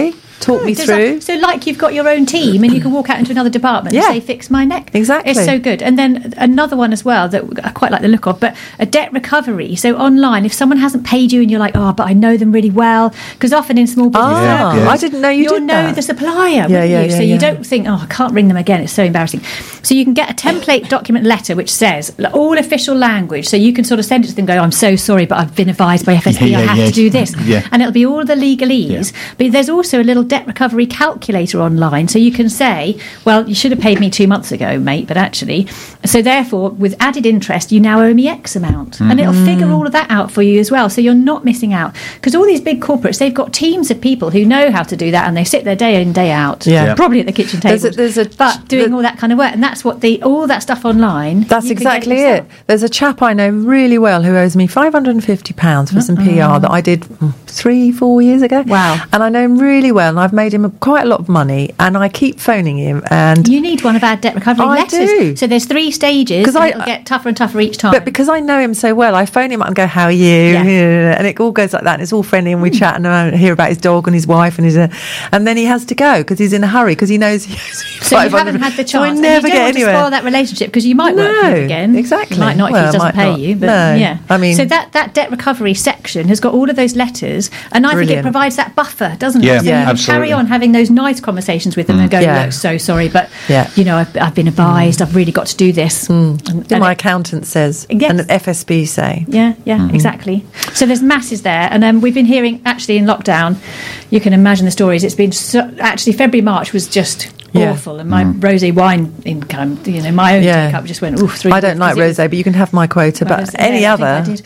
Speaker 4: talk me through.
Speaker 5: So like you've got your own team and you can walk out into another department and say, fix my neck.
Speaker 4: Exactly.
Speaker 5: It's so good. And then another one as well that I quite like the look of, but a debt recovery. So online, if someone hasn't paid you and you're like, but I know them really well, because often in small business circles,
Speaker 4: I didn't know you'll
Speaker 5: know the supplier, wouldn't you? So you don't think, I can't ring them again, it's so embarrassing. So you can get a template document letter which says all official language, so you can sort of send it to them, go, I'm so sorry, but I've been advised by FSB I have to do this. And it'll be all the legalese. But there's also a little debt recovery calculator online, so you can say, well, you should have paid me 2 months ago, mate, but actually, so therefore, with added interest, you now owe me X amount. And it'll figure all of that out for you as well, so you're not missing out. Because all these big corporates, they've got teams of people who know how to do that, and they sit there day in, day out, probably at the kitchen table, but doing all that kind of work. And that's what all that stuff online.
Speaker 4: That's exactly it. There's a chap I know really well who owes me £550 for some PR that I did 3-4 years ago.
Speaker 5: Wow.
Speaker 4: And I know him really well, and I've made him quite a lot of money, and I keep phoning him. And
Speaker 5: you need one of our debt recovery letters.
Speaker 4: Do.
Speaker 5: So there's 3 stages, and it'll get tougher and tougher each time.
Speaker 4: But because I know him so well, I phone him up and go, how are you? And it all goes like that, and it's all friendly, and we chat, and I hear about his dog and his wife, and then he has to go because he's in a hurry, because he knows
Speaker 5: so you haven't had the chance.
Speaker 4: So I never
Speaker 5: get anywhere. To spoil that relationship, because you might work with him again.
Speaker 4: Exactly.
Speaker 5: You might not if he doesn't pay you. But
Speaker 4: I mean,
Speaker 5: so that debt recovery section has got all of those letters, and I think it provides that buffer, doesn't it? So you can carry on having those nice conversations with them and go, look, so sorry, but I've been advised, I've really got to do this.
Speaker 4: And my accountant says, and the FSB say.
Speaker 5: Exactly. So there's masses there, and we've been hearing, actually in lockdown, you can imagine the stories. It's been actually February, March was just awful, and my rosé wine income, my own teacup just went through.
Speaker 4: I don't like rosé, but you can have my quota. But any other,
Speaker 5: I did.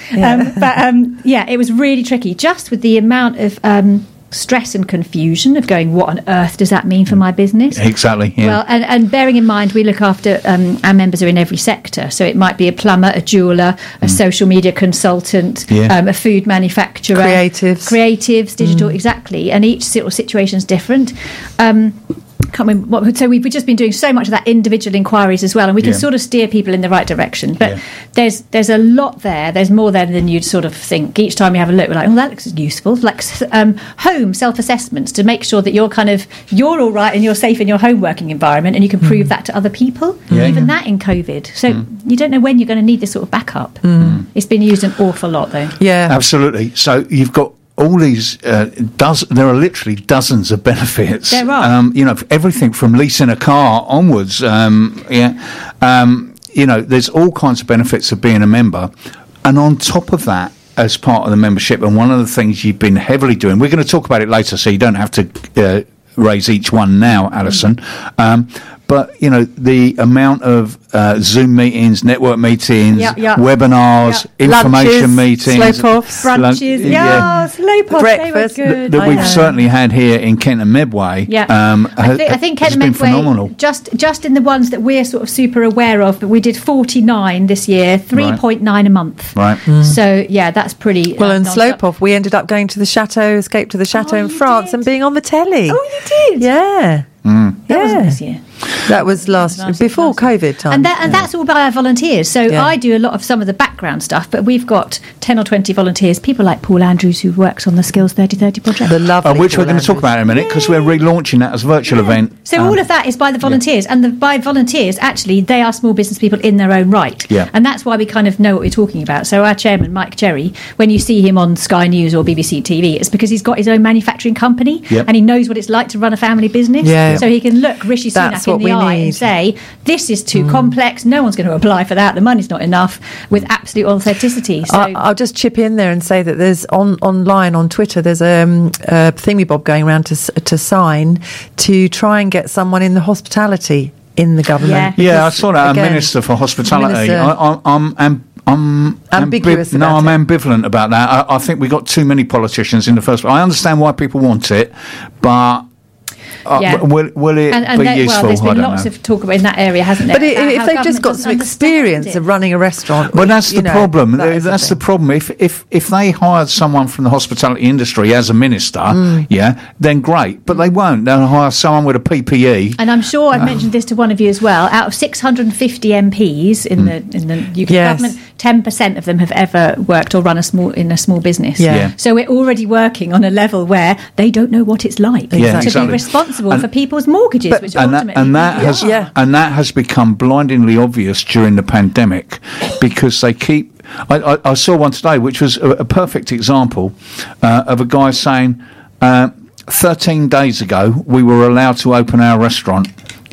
Speaker 5: It was really tricky, just with the amount of stress and confusion of going, what on earth does that mean for my business?
Speaker 3: Exactly.
Speaker 5: Well, and bearing in mind we look after our members are in every sector, so it might be a plumber, a jeweler, a social media consultant, a food manufacturer, creatives, digital, exactly, and each sort of situation is different. Can't remember what, so we've just been doing so much of that individual inquiries as well, and we can sort of steer people in the right direction. But there's a lot there. There's more there than you'd sort of think. Each time we have a look, we're like, that looks useful. Like home self-assessments to make sure that you're all right and you're safe in your home working environment, and you can prove that to other people. Even that in COVID. So you don't know when you're going to need this sort of backup. It's been used an awful lot, though.
Speaker 3: Yeah, absolutely. So you've got all these there are literally dozens of benefits.
Speaker 5: There are.
Speaker 3: Everything from leasing a car onwards. There's all kinds of benefits of being a member. And on top of that, as part of the membership, and one of the things you've been heavily doing, we're going to talk about it later, so you don't have to raise each one now, Alison. But, the amount of Zoom meetings, network meetings, webinars, information meetings,
Speaker 4: slope-offs,
Speaker 5: brunches, slope-offs,
Speaker 4: breakfast,
Speaker 5: they were good.
Speaker 3: That we've certainly had here in Kent and Medway.
Speaker 5: I think Kent and Medway,
Speaker 3: phenomenal.
Speaker 5: Just in the ones that we're sort of super aware of, but we did 49 this year, 3.9 a month.
Speaker 3: Right.
Speaker 5: So, that's pretty...
Speaker 4: Well, and slope-off, we ended up going to the chateau, escape to the chateau in France and being on the telly.
Speaker 5: Oh, you did?
Speaker 4: Yeah.
Speaker 5: That wasn't this year.
Speaker 4: That was before COVID time.
Speaker 5: And that's all by our volunteers. So I do a lot of some of the background stuff, but we've got 10 or 20 volunteers, people like Paul Andrews, who works on the Skills 3030 project.
Speaker 4: The lovely
Speaker 3: which we're going to talk about in a minute, because we're relaunching that as a virtual event.
Speaker 5: So all of that is by the volunteers, and by volunteers, actually, they are small business people in their own right. And that's why we kind of know what we're talking about. So our chairman, Mike Cherry, when you see him on Sky News or BBC TV, it's because he's got his own manufacturing company, and he knows what it's like to run a family business. So he can look Rishi Sunak in the eye and say, this is too complex, no one's going to apply for that, the money's not enough, with absolute authenticity. So
Speaker 4: I'll just chip in there and say that there's online on Twitter, there's a thingy-bob going around to sign to try and get someone in the hospitality in the government.
Speaker 3: I saw that, a minister for hospitality. I'm
Speaker 4: ambiguous
Speaker 3: I'm ambivalent about that. I think we got too many politicians in the first place. I understand why people want it, but will it be useful?
Speaker 5: Well, there's been lots of talk about in that area, hasn't there?
Speaker 4: But if they've just got some experience of running a restaurant,
Speaker 3: well, that's the problem. That's the problem. If they hired someone from the hospitality industry as a minister, then great. But they won't. They'll hire someone with a PPE.
Speaker 5: And I'm sure I've mentioned this to one of you as well. Out of 650 MPs in the UK government, 10% of them have ever worked or run in a small business.
Speaker 4: Yeah.
Speaker 5: So we're already working on a level where they don't know what it's like to be responsible for people's mortgages, which ultimately
Speaker 3: that has become blindingly obvious during the pandemic, because they keep. I saw one today, which was a perfect example of a guy saying, 13 days ago we were allowed to open our restaurant.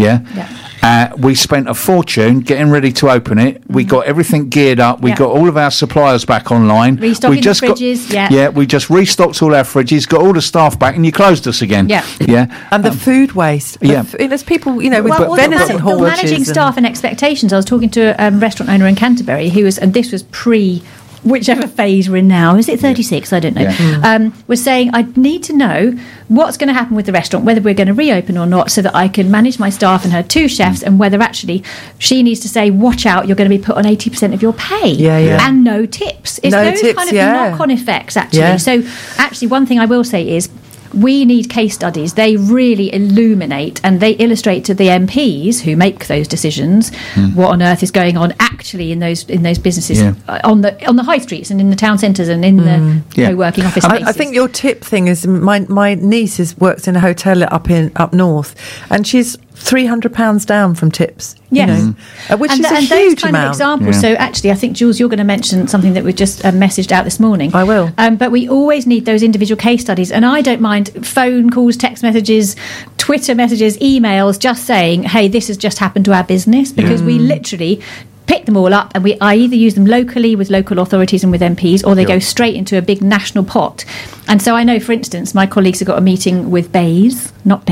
Speaker 3: We spent a fortune getting ready to open it. We got everything geared up. We got all of our suppliers back online.
Speaker 5: Restocking the fridges.
Speaker 3: We just restocked all our fridges, got all the staff back, and you closed us again.
Speaker 4: And the food waste. There's people, with venison haulage.
Speaker 5: Managing staff and expectations. I was talking to a restaurant owner in Canterbury and this was pre whichever phase we're in now, is it 36? I don't know. Was saying, I need to know what's going to happen with the restaurant, whether we're going to reopen or not, so that I can manage my staff and her 2 chefs, and whether actually she needs to say, watch out, you're going to be put on 80% of your pay and no tips. It's those kind of knock-on effects, actually. So actually, one thing I will say is, we need case studies. They really illuminate and they illustrate to the MPs who make those decisions what on earth is going on actually in those businesses on the high streets and in the town centres and in the co-working office spaces.
Speaker 4: I think your tip thing is my niece works in a hotel up north, and she's £300 down from tips.
Speaker 5: Yes.
Speaker 4: Which is a
Speaker 5: and
Speaker 4: huge
Speaker 5: those kind
Speaker 4: amount.
Speaker 5: Of examples. So actually, I think, Jules, you're going to mention something that we just messaged out this morning.
Speaker 4: I will.
Speaker 5: But we always need those individual case studies, and I don't mind phone calls, text messages, Twitter messages, emails, just saying, hey, this has just happened to our business, because we literally pick them all up, and I either use them locally with local authorities and with MPs, or they go straight into a big national pot. And so I know, for instance, my colleagues have got a meeting with BEIS,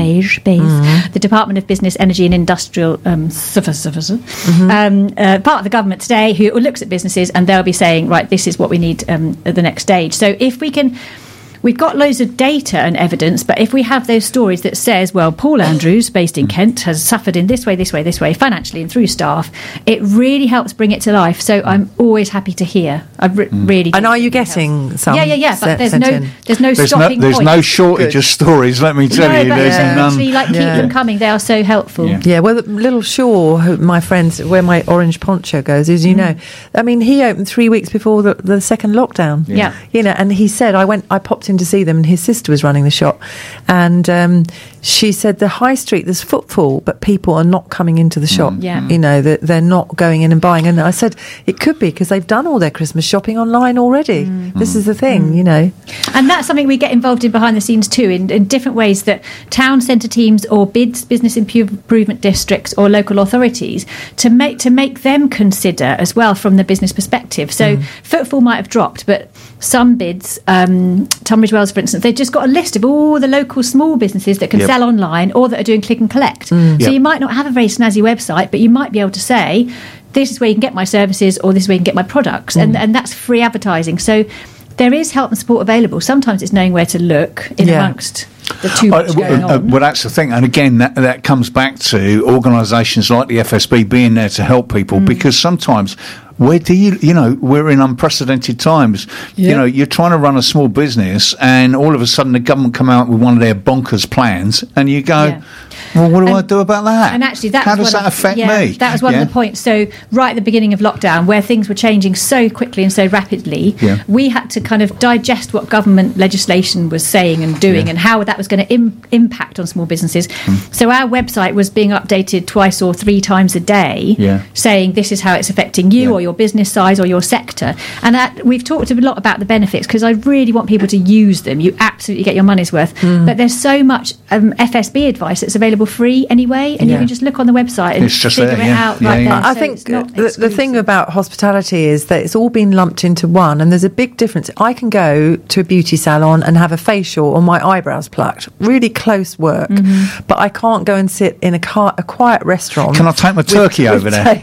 Speaker 5: the Department of Business, Energy and Industrial part of the government today, who looks at businesses, and they'll be saying, right, this is what we need at the next stage. So if we can... We've got loads of data and evidence, but if we have those stories that says, well, Paul Andrews, based in Kent, has suffered in this way, financially and through staff, it really helps bring it to life. So I'm always happy to hear. I really do.
Speaker 4: And are you getting some?
Speaker 5: Yeah. But there's no stopping point.
Speaker 3: There's no shortage of stories, let me tell you. There's none.
Speaker 5: Keep them coming. They are so helpful.
Speaker 4: Yeah, well, Little Shaw, my friends, where my orange poncho goes, as you know, I mean, he opened 3 weeks before the second lockdown.
Speaker 5: Yeah.
Speaker 4: And he said, I popped in to see them, and his sister was running the shop, and she said the high street, there's footfall, but people are not coming into the shop. They're not going in and buying. And I said it could be because they've done all their Christmas shopping online already. This is the thing,
Speaker 5: and that's something we get involved in behind the scenes too, in different ways, that town centre teams or BIDs, business improvement districts, or local authorities, to make them consider as well from the business perspective. So footfall might have dropped, but some BIDs, Tunbridge Wells, for instance, they've just got a list of all the local small businesses that can sell online or that are doing click and collect. So you might not have a very snazzy website, but you might be able to say, this is where you can get my services, or this is where you can get my products, and that's free advertising. So there is help and support available. Sometimes it's knowing where to look in amongst the too much going on.
Speaker 3: Well, that's the thing. And again, that comes back to organisations like the FSB being there to help people, because sometimes... Where do we're in unprecedented times. You're trying to run a small business, and all of a sudden the government come out with one of their bonkers plans, and you go, well, what do I do about that?
Speaker 5: And actually,
Speaker 3: how does that affect me?
Speaker 5: That was one of the points. So right at the beginning of lockdown, where things were changing so quickly and so rapidly, we had to kind of digest what government legislation was saying and doing, and how that was going to impact on small businesses. So our website was being updated 2 or 3 times a day, saying this is how it's affecting you or your business size or your sector. And we've talked a lot about the benefits, because I really want people to use them. You absolutely get your money's worth. But there's so much FSB advice that's available free anyway, and you can just look on the website and figure it out right there.
Speaker 4: I think the thing about hospitality is that it's all been lumped into one, and there's a big difference. I can go to a beauty salon and have a facial or my eyebrows plucked, really close work, but I can't go and sit in a quiet restaurant.
Speaker 3: Can I take my turkey over there?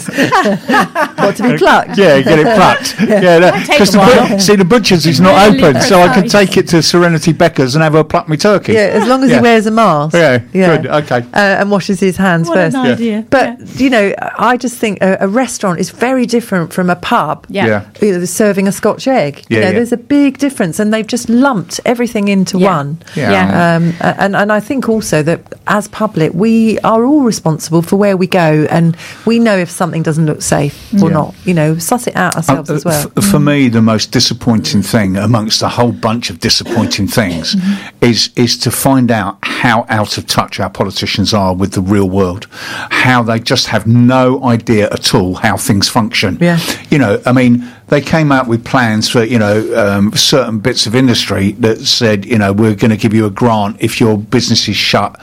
Speaker 4: What, to be plucked?
Speaker 3: Yeah, get it plucked. Because the butcher's is not open, so I can take it to Serenity Becker's and have her pluck me turkey.
Speaker 4: Yeah, as long as he wears a mask.
Speaker 3: Yeah, good. Okay.
Speaker 4: And washes his hands
Speaker 5: What
Speaker 4: first.
Speaker 5: an idea.
Speaker 4: But, you know, I just think a restaurant is very different from a pub.
Speaker 3: Yeah.
Speaker 4: You know, serving a Scotch egg.
Speaker 3: Yeah,
Speaker 4: you know,
Speaker 3: yeah.
Speaker 4: there's a big difference, and they've just lumped everything into one.
Speaker 3: Yeah.
Speaker 4: And I think also that as public, we are all responsible for where we go, and we know if something doesn't look safe or not. You know, suss it out ourselves as well.
Speaker 3: For me, the most disappointing thing amongst a whole bunch of disappointing things is to find out how out of touch our politicians are with the real world, how they just have no idea at all how things function.
Speaker 4: Yeah.
Speaker 3: You know, I mean, they came out with plans for, you know, certain bits of industry that said, you know, we're going to give you a grant if your business is shut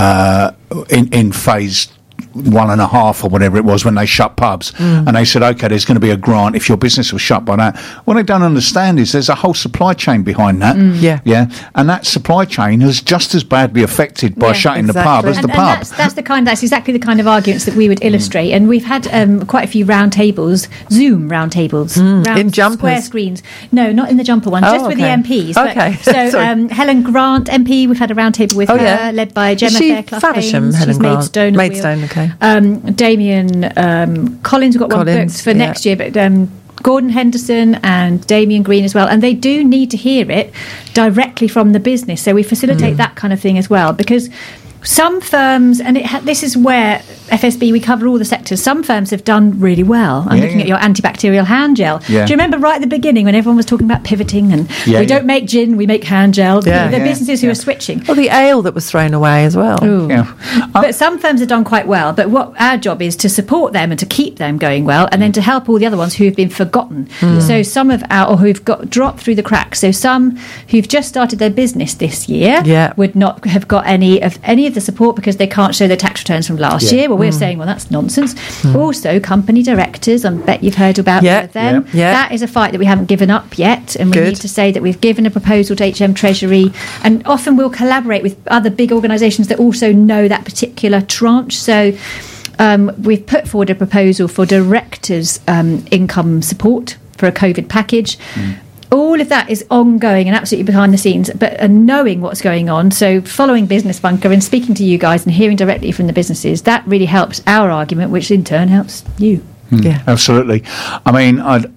Speaker 3: in phase 1.5 or whatever it was when they shut pubs, and they said, okay, there's going to be a grant if your business was shut by that. What they don't understand is there's a whole supply chain behind that. And that supply chain is just as badly affected by shutting the pub as the pub.
Speaker 5: That's exactly the kind of arguments that we would illustrate, and we've had quite a few round tables, Zoom round tables,
Speaker 4: in jumpers,
Speaker 5: square screens. No, not in the jumper one, just with the MPs.
Speaker 4: Okay.
Speaker 5: So Helen Grant MP, we've had a round table with her, led by Gemma Fairclough-Haynes.
Speaker 4: Helen Grant?
Speaker 5: Maidstone.
Speaker 4: Maidstone, okay.
Speaker 5: Damien Collins, we've got one booked for next year, but Gordon Henderson and Damien Green as well, and they do need to hear it directly from the business, so we facilitate that kind of thing as well, because some firms, and this is where FSB, we cover all the sectors, some firms have done really well. I'm looking at your antibacterial hand gel. Do you remember right at the beginning when everyone was talking about pivoting and we don't make gin, we make hand gel? The businesses who are switching.
Speaker 4: Well, the ale that was thrown away as well.
Speaker 5: But some firms have done quite well, but what our job is to support them and to keep them going well, and then to help all the other ones who have been forgotten. So some of our, or who've got dropped through the cracks, so some who've just started their business this year would not have got any of the support because they can't show their tax returns from last year. Well, we're saying, well, that's nonsense. Also, company directors, I bet you've heard about them. That is a fight that we haven't given up yet, and we need to say that we've given a proposal to HM Treasury, and often we'll collaborate with other big organisations that also know that particular tranche. So we've put forward a proposal for directors' income support for a COVID package. All of that is ongoing and absolutely behind the scenes, but knowing what's going on, so following Business Bunker and speaking to you guys and hearing directly from the businesses, that really helps our argument, which in turn helps you.
Speaker 3: Absolutely. I mean,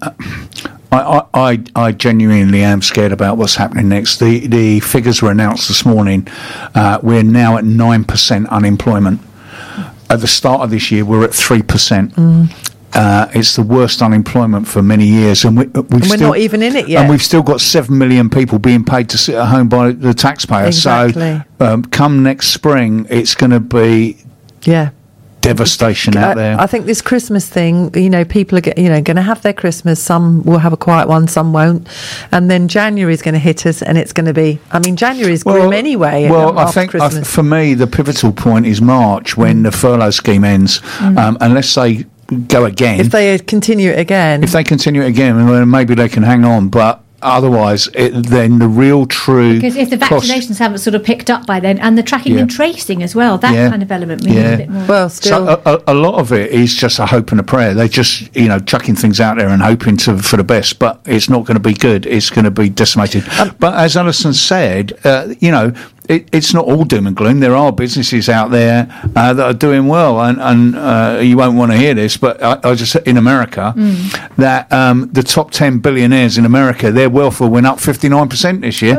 Speaker 3: I genuinely am scared about what's happening next. The figures were announced this morning. We're now at 9% unemployment. At the start of this year, we're at 3%. It's the worst unemployment for many years, and we're not even in it yet. And we've still got 7 million people being paid to sit at home by the taxpayer. Exactly. So, come next spring, it's going to be devastation out there.
Speaker 4: I think this Christmas thing, you know, people are going to have their Christmas. Some will have a quiet one, some won't, and then January is going to hit us, and it's going to be. I mean, January is grim anyway.
Speaker 3: Well, I think for me, the pivotal point is March when the furlough scheme ends, unless they go again.
Speaker 4: If they continue it again,
Speaker 3: well, maybe they can hang on, but otherwise then the real true,
Speaker 5: because if the vaccinations haven't sort of picked up by then, and the tracking and tracing as well, that kind of element we need a bit more.
Speaker 4: Well, still,
Speaker 3: so a lot of it is just a hope and a prayer. They're just chucking things out there and hoping for the best, but it's not going to be good. It's going to be decimated. But as Alison said, it's not all doom and gloom. There are businesses out there that are doing well, and you won't want to hear this, but I just in America that the top 10 billionaires in America, their wealth went up 59% this year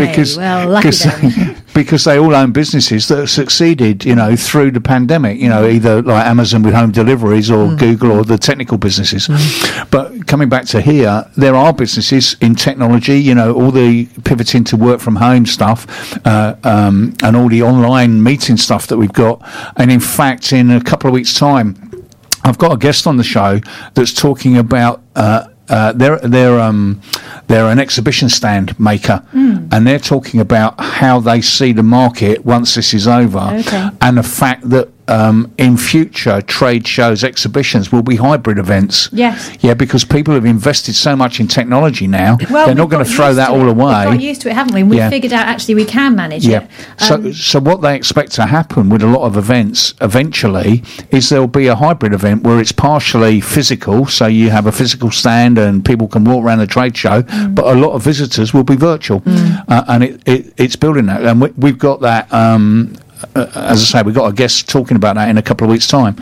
Speaker 3: because they all own businesses that have succeeded, through the pandemic. Either like Amazon with home deliveries or Google or the technical businesses. But coming back to here, there are businesses in technology. All the pivoting to work from home stuff. And all the online meeting stuff that we've got. And in fact, in a couple of weeks' time, I've got a guest on the show that's talking about they're an exhibition stand maker, and they're talking about how they see the market once this is over, and the fact that in future trade shows, exhibitions will be hybrid events. Because people have invested so much in technology now, they're not going to throw that all away.
Speaker 5: We've got used to it, haven't we? We've figured out actually we can manage it.
Speaker 3: So what they expect to happen with a lot of events eventually is there'll be a hybrid event where it's partially physical, so you have a physical stand and people can walk around the trade show, but a lot of visitors will be virtual, and it's building that, and we've got that as I say, we've got a guest talking about that in a couple of weeks' time.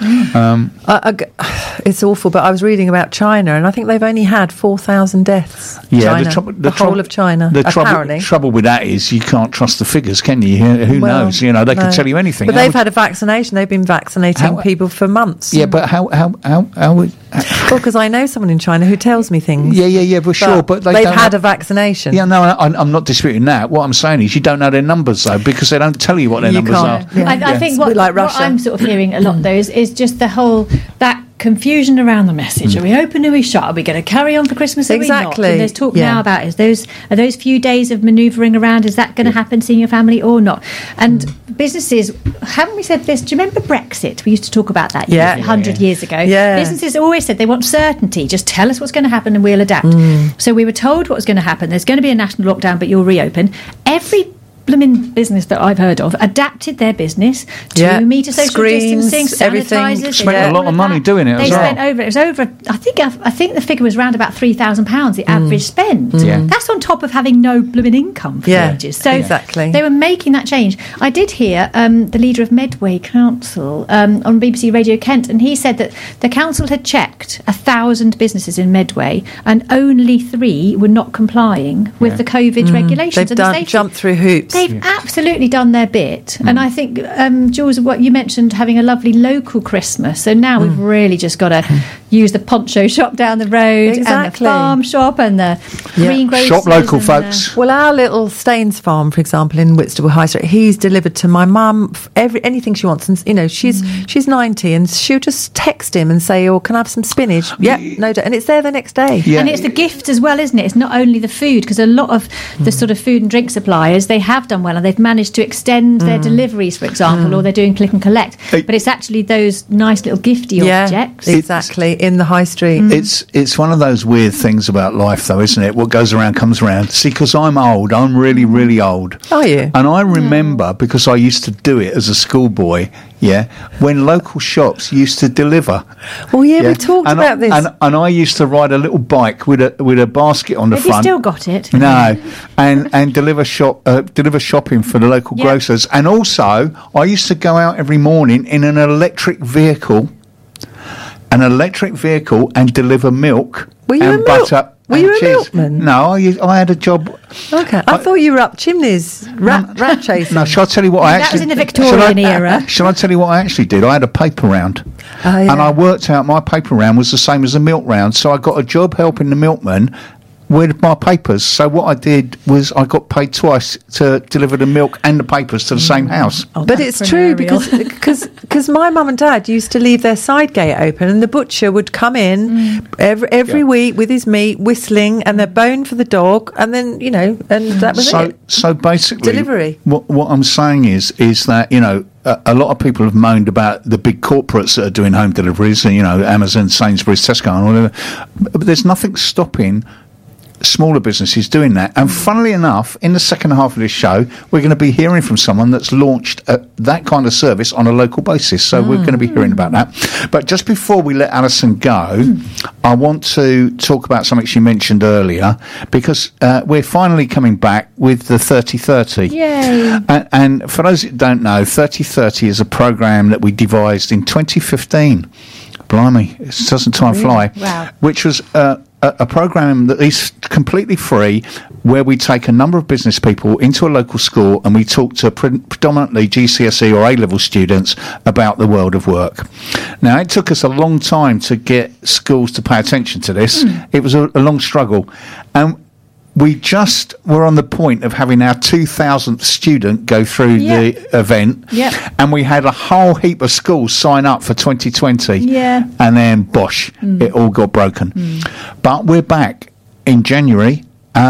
Speaker 4: It's awful, but I was reading about China, and I think they've only had 4,000 deaths.
Speaker 3: Yeah,
Speaker 4: China, the whole of China.
Speaker 3: The trouble with that is you can't trust the figures, can you? Who knows? You know, they could tell you anything.
Speaker 4: But they've had a vaccination. They've been vaccinating people for months.
Speaker 3: Yeah, but how would...
Speaker 4: Well, because I know someone in China who tells me things.
Speaker 3: Yeah, for sure. But
Speaker 4: they've had a vaccination.
Speaker 3: Yeah, no, I'm not disputing that. What I'm saying is you don't know their numbers, though, because they don't tell you what their numbers are.
Speaker 5: Yeah. I think what I'm sort of hearing a lot, though, is just the whole... that confusion around the message. Are we open? Are we shut? Are we going to carry on for Christmas? Are we not? And there's talk now about are those few days of manoeuvring around, is that going to happen, seeing your family or not? And businesses, haven't we said this? Do you remember Brexit? We used to talk about that 100 years ago. Yeah. Businesses always said they want certainty. Just tell us what's going to happen and we'll adapt. So we were told what was going to happen. There's going to be a national lockdown, but you'll reopen. Every blooming business that I've heard of adapted their business to meter social distancing, sanitisers.
Speaker 3: Spent a lot of money doing it.
Speaker 5: They spent over. It was over. I think the figure was around about £3,000. The average spend. That's on top of having no blooming income for ages. So they were making that change. I did hear the leader of Medway Council on BBC Radio Kent, and he said that the council had checked 1,000 businesses in Medway, and only 3 were not complying with the COVID regulations.
Speaker 4: They've jumped through hoops.
Speaker 5: They've absolutely done their bit. And I think, Jules, what you mentioned, having a lovely local Christmas. So now we've really just got to use the poncho shop down the road and the farm shop and the greengrocers.
Speaker 3: Shop local, folks.
Speaker 4: Well, our little Staines farm, for example, in Whitstable High Street, he's delivered to my mum anything she wants. And, you know, she's 90 and she'll just text him and say, can I have some spinach? Yeah, no doubt. And it's there the next day.
Speaker 5: Yeah. And it's the gift as well, isn't it? It's not only the food, because a lot of the sort of food and drink suppliers, they have done well and they've managed to extend their deliveries, for example, or they're doing click and collect. But it's actually those nice little gifty objects.
Speaker 4: Exactly, in the high street.
Speaker 3: It's one of those weird things about life, though, isn't it? What goes around comes around. See, because I'm old. I'm really, really old.
Speaker 4: Are you?
Speaker 3: And I remember, because I used to do it as a schoolboy, when local shops used to deliver.
Speaker 4: Well, we talked about this.
Speaker 3: And I used to ride a little bike with a basket on the front.
Speaker 5: Have you still got it?
Speaker 3: No. and deliver shopping for the local grocers. And also, I used to go out every morning in an electric vehicle and deliver milk and butter.
Speaker 4: Were you a milkman?
Speaker 3: No, I had a job.
Speaker 4: Okay, I thought you were up chimneys, rat chasing.
Speaker 3: No, shall I tell you what I actually...
Speaker 5: That was in the Victorian era.
Speaker 3: Shall I tell you what I actually did? I had a paper round. And I worked out my paper round was the same as a milk round, so I got a job helping the milkman with my papers. So what I did was I got paid twice to deliver the milk and the papers to the same house.
Speaker 4: But it's true because my mum and dad used to leave their side gate open, and the butcher would come in every week with his meat, whistling, and their bone for the dog, and then and that was it.
Speaker 3: So basically,
Speaker 4: delivery.
Speaker 3: What I'm saying is that a lot of people have moaned about the big corporates that are doing home deliveries, Amazon, Sainsbury's, Tesco, and whatever. But there's nothing stopping smaller businesses doing that. And funnily enough, in the second half of this show, we're going to be hearing from someone that's launched that kind of service on a local basis. So we're going to be hearing about that. But just before we let Alison go, I want to talk about something she mentioned earlier, because we're finally coming back with the 30/30.
Speaker 5: Yay!
Speaker 3: And for those that don't know, 30/30 is a programme that we devised in 2015. Blimey, doesn't time fly?
Speaker 5: Wow.
Speaker 3: Which was a program that is completely free, where we take a number of business people into a local school and we talk to predominantly GCSE or A-level students about the world of work. Now, it took us a long time to get schools to pay attention to this. It was a long struggle. And we just were on the point of having our 2,000th student go through the event. And we had a whole heap of schools sign up for 2020. And then, bosh, it all got broken. But we're back in January,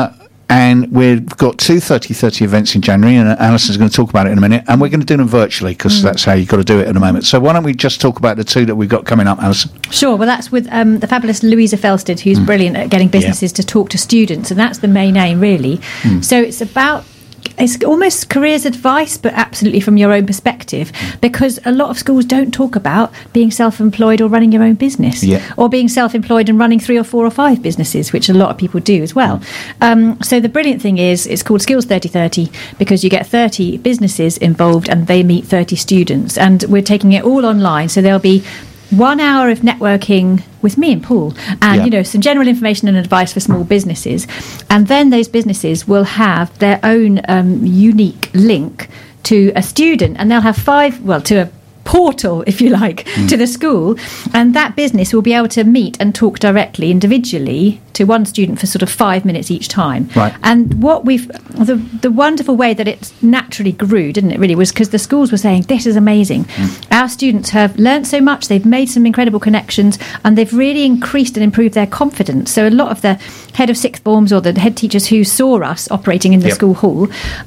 Speaker 3: and we've got 2 30/30 events in January, and Alison's going to talk about it in a minute, and we're going to do them virtually, because that's how you've got to do it at the moment. So why don't we just talk about the 2 that we've got coming up, Alison?
Speaker 5: Sure. Well, that's with the fabulous Louisa Felsted, who's brilliant at getting businesses to talk to students, and that's the main aim, really. So it's about it's almost careers advice, but absolutely from your own perspective, because a lot of schools don't talk about being self-employed or running your own business, or being self-employed and running 3 or 4 or 5 businesses, which a lot of people do as well. So the brilliant thing is it's called Skills 3030 because you get 30 businesses involved and they meet 30 students, and we're taking it all online, so there'll be 1 hour of networking with me and Paul, and some general information and advice for small businesses, and then those businesses will have their own unique link to a student, and they'll have to a portal, if you like, to the school, and that business will be able to meet and talk directly individually to one student for sort of 5 minutes each time.
Speaker 3: Right.
Speaker 5: And what the wonderful way that it naturally grew, didn't it, really, was because the schools were saying, this is amazing. Our students have learnt so much, they've made some incredible connections, and they've really increased and improved their confidence. So a lot of the head of sixth forms or the head teachers who saw us operating in the school hall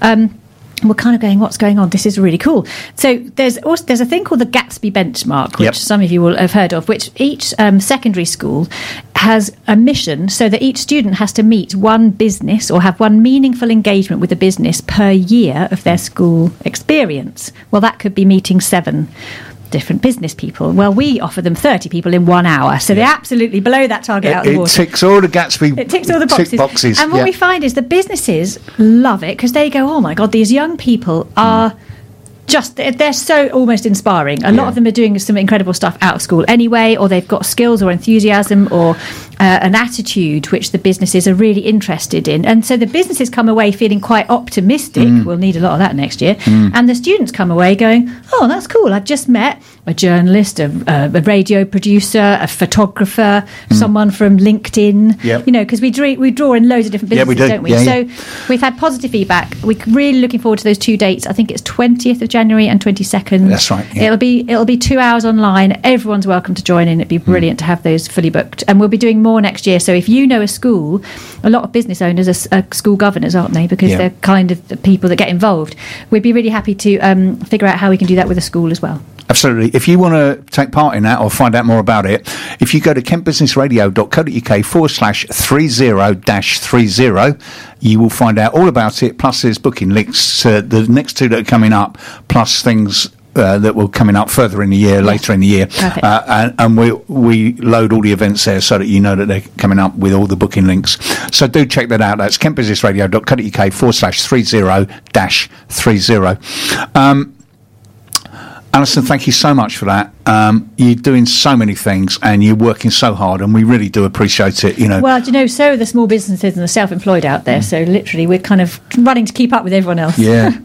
Speaker 5: we're kind of going, what's going on? This is really cool. So there's a thing called the Gatsby benchmark, which some of you will have heard of, which each secondary school has a mission so that each student has to meet one business or have one meaningful engagement with a business per year of their school experience. Well, that could be meeting 7 different business people. Well, we offer them 30 people in 1 hour, so they're absolutely below that target out of the water.
Speaker 3: It ticks all the Gatsby.
Speaker 5: It ticks all the boxes. And what we find is the businesses love it because they go, oh my God, these young people are they're so almost inspiring. A lot of them are doing some incredible stuff out of school anyway, or they've got skills or enthusiasm or an attitude which the businesses are really interested in, and so the businesses come away feeling quite optimistic. We'll need a lot of that next year. And the students come away going, oh, that's cool, I've just met a journalist, a radio producer, a photographer, someone from LinkedIn, because we draw in loads of different businesses, don't we? So we've had positive feedback. We're really looking forward to those 2 dates. I think it's 20th of January and 22nd.
Speaker 3: That's right.
Speaker 5: It'll be 2 hours online. Everyone's welcome to join in. It'd be brilliant to have those fully booked, and we'll be doing more next year. So if you know a school, a lot of business owners are school governors, aren't they? Because they're kind of the people that get involved. We'd be really happy to figure out how we can do that with a school as well.
Speaker 3: Absolutely. If you want to take part in that or find out more about it, if you go to kentbusinessradio.co.uk/30-30, you will find out all about it. Plus, there's booking links to the next 2 that are coming up, plus things that will coming up further in the year, later in the year. And we load all the events there so that you know that they're coming up with all the booking links. So do check that out. That's kentbusinessradio.co.uk/30-30. Alison, thank you so much for that. You're doing so many things and you're working so hard, and we really do appreciate it.
Speaker 5: Well, so are the small businesses and the self-employed out there. So literally, we're kind of running to keep up with everyone else.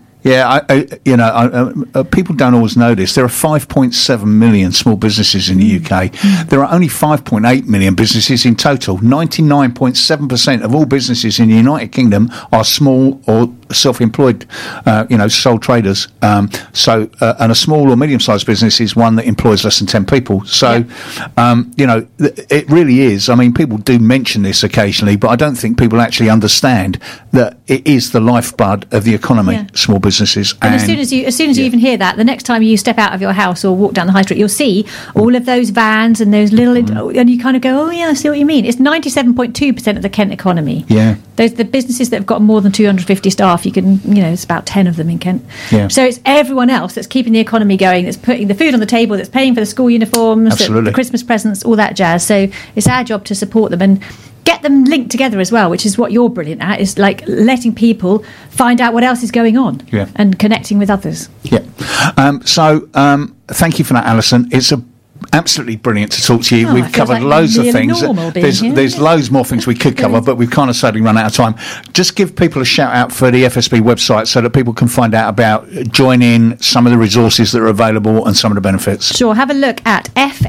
Speaker 5: People don't always know this. There are 5.7 million small businesses in the UK. There are only 5.8 million businesses in total. 99.7% of all businesses in the United Kingdom are small or self-employed, sole traders. And a small or medium-sized business is one that employs less than 10 people. So, it really is. I mean, people do mention this occasionally, but I don't think people actually understand that it is the lifeblood of the economy, small businesses. And as soon as you even hear that, the next time you step out of your house or walk down the high street, you'll see all of those vans and those little, and you kind of go, oh yeah, I see what you mean. It's 97.2% of the Kent economy.
Speaker 3: Yeah.
Speaker 5: The businesses that have got more than 250 staff, you can, it's about 10 of them in Kent.
Speaker 3: Yeah.
Speaker 5: So it's everyone else that's keeping the economy going, that's putting the food on the table, that's paying for the school uniforms, the Christmas presents, all that jazz. So it's our job to support them and get them linked together as well, which is what you're brilliant at, is like letting people find out what else is going on and connecting with others.
Speaker 3: Thank you for that, Alison. It's absolutely brilliant to talk to you. We've covered loads of things. There's loads more things we could cover, but we've kind of sadly run out of time. Just give people a shout out for the FSB website so that people can find out about joining, some of the resources that are available and some of the benefits.
Speaker 5: Sure, have a look at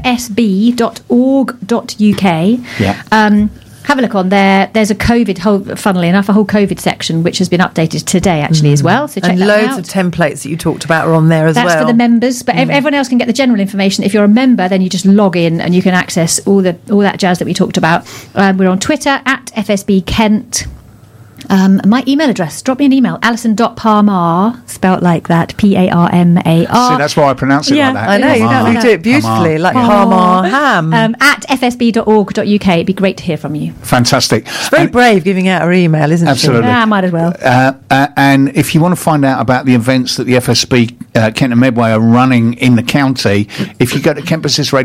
Speaker 5: fsb.org.uk. Have a look on there. There's a funnily enough, a whole COVID section which has been updated today actually as well. So check that out.
Speaker 4: And loads of templates that you talked about are on there as well.
Speaker 5: That's for the members, but everyone else can get the general information. If you're a member, then you just log in and you can access all that jazz that we talked about. We're on Twitter at FSB Kent. My email address, drop me an email, alison.parmar, spelt like that, Parmar.
Speaker 3: See, that's why I pronounce it like that.
Speaker 4: I know, you do it beautifully, like Parmar ham.
Speaker 5: At fsb.org.uk. It'd be great to hear from you.
Speaker 3: Fantastic.
Speaker 4: It's very brave giving out her email, isn't
Speaker 3: Absolutely.
Speaker 5: Yeah, I might as well.
Speaker 3: And if you want to find out about the events that the FSB Kent and Medway are running in the county, if you go to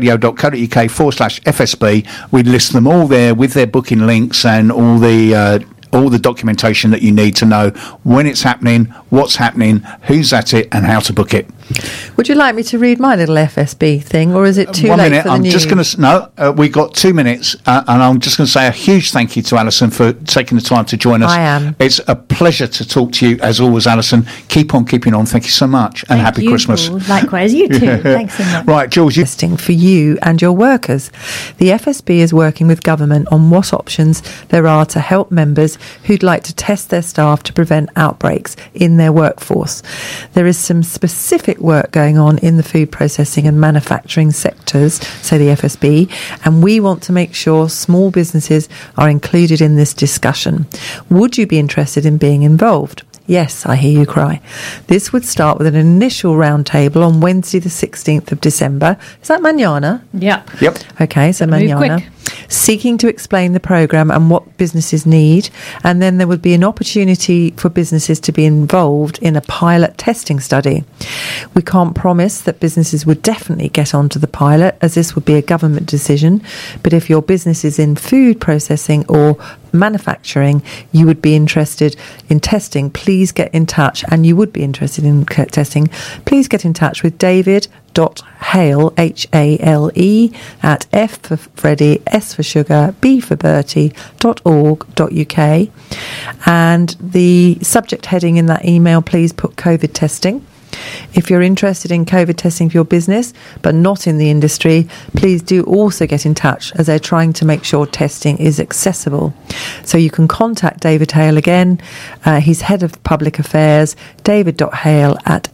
Speaker 3: kentbusinessradio.co.uk/FSB, we list them all there with their booking links and all the documentation that you need to know when it's happening, what's happening, who's at it, and how to book it.
Speaker 4: Would you like me to read my little FSB thing, or is it too
Speaker 3: 1
Speaker 4: late
Speaker 3: minute,
Speaker 4: for the
Speaker 3: I'm
Speaker 4: news?
Speaker 3: just going to... we've got 2 minutes, and I'm just going to say a huge thank you to Alison for taking the time to join us.
Speaker 4: I am.
Speaker 3: It's a pleasure to talk to you, as always, Alison. Keep on keeping on. Thank you so much, and happy Christmas.
Speaker 5: Paul. Likewise, you too. Thanks so much.
Speaker 3: Right, Jules,
Speaker 4: Testing for you and your workers. The FSB is working with government on what options there are to help members who'd like to test their staff to prevent outbreaks in their workforce. There is some specific work going on in the food processing and manufacturing sectors, say the FSB, and we want to make sure small businesses are included in this discussion. Would you be interested in being involved? Yes, I hear you cry. This would start with an initial roundtable on Wednesday the 16th of December. Is that mañana?
Speaker 5: Yep.
Speaker 4: Okay, so
Speaker 5: Move
Speaker 4: mañana.
Speaker 5: quick.
Speaker 4: Seeking to explain the programme and what businesses need, and then there would be an opportunity for businesses to be involved in a pilot testing study. We can't promise that businesses would definitely get onto the pilot, as this would be a government decision, but if your business is in food processing or manufacturing, you would be interested in testing, please get in touch, and you would be interested in testing, please get in touch with David.Hale, Hale, at F for Freddy, S for Sugar, B for Bertie.org.uk, and the subject heading in that email, please put COVID testing. If you're interested in COVID testing for your business, but not in the industry, please do also get in touch, as they're trying to make sure testing is accessible. So you can contact David Hale again. He's Head of Public Affairs, david.hale at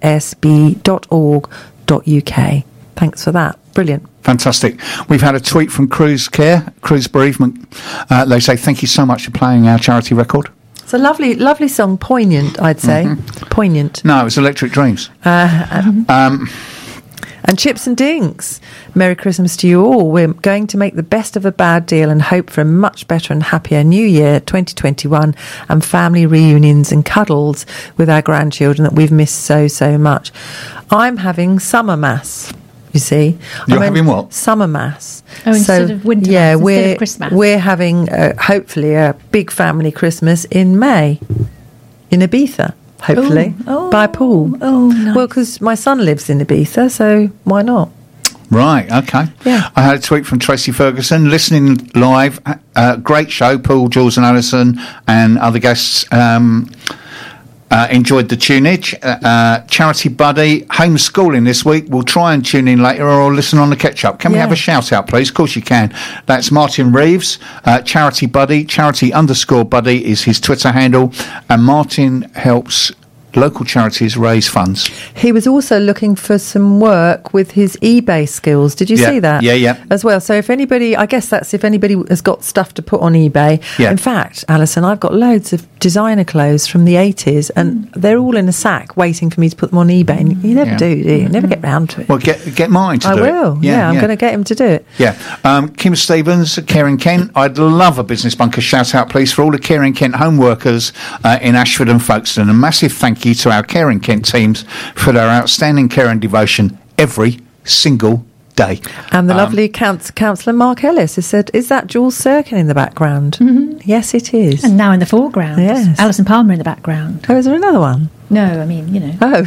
Speaker 4: fsb.org.uk. Thanks for that. Brilliant.
Speaker 3: fantastic. We've had a tweet from Cruise Care, Cruise Bereavement. They say, thank you so much for playing our charity record.
Speaker 4: It's a lovely, lovely song. Poignant, I'd say. Poignant.
Speaker 3: No, it was Electric Dreams.
Speaker 4: And Chips and Dinks. Merry Christmas to you all. We're going to make the best of a bad deal and hope for a much better and happier New Year 2021 and family reunions and cuddles with our grandchildren that we've missed so, so much. I'm having summer mass. You see,
Speaker 3: You're having what?
Speaker 4: Summer mass.
Speaker 5: Oh, instead of winter
Speaker 4: yeah,
Speaker 5: mass, instead of Christmas.
Speaker 4: We're having hopefully a big family Christmas in May in Ibiza. Hopefully, by a pool.
Speaker 5: Oh, nice.
Speaker 4: Well, because my son lives in Ibiza, so why not?
Speaker 3: Right, okay.
Speaker 4: Yeah.
Speaker 3: I had a tweet from Tracy Ferguson, listening live. Great show, Paul, Jules and Alison and other guests. Enjoyed the tunage. Charity Buddy, homeschooling this week. We'll try and tune in later or listen on the catch-up. Can we have a shout-out, please? Of course you can. That's Martin Reeves, Charity Buddy, charity_buddy is his Twitter handle, and Martin helps local charities raise funds.
Speaker 4: He was also looking for some work with his eBay skills. Did you see that?
Speaker 3: Yeah.
Speaker 4: As well. So if anybody, I guess that's if anybody has got stuff to put on eBay.
Speaker 3: Yeah.
Speaker 4: In fact, Alison, I've got loads of designer clothes from the 80s and they're all in a sack waiting for me to put them on eBay. And you never do you? You never get round to it.
Speaker 3: Well, get mine to
Speaker 4: I
Speaker 3: do it.
Speaker 4: will. Yeah, I'm going to get him to do it.
Speaker 3: Yeah. Kim Stevens, Caring Kent. I'd love a Business Bunker shout out, please, for all the Caring Kent home workers in Ashford and Folkestone. A massive thank you to our Caring Kent teams for their outstanding care and devotion every single day.
Speaker 4: And the lovely Councillor Mark Ellis has said, is that Jules Sirkin in the background? Mm-hmm. Yes, it is.
Speaker 5: And now in the foreground.
Speaker 4: Yes.
Speaker 5: Alison Palmer in the background.
Speaker 4: Oh, is there another one?
Speaker 5: No, I mean, you know.
Speaker 4: Oh.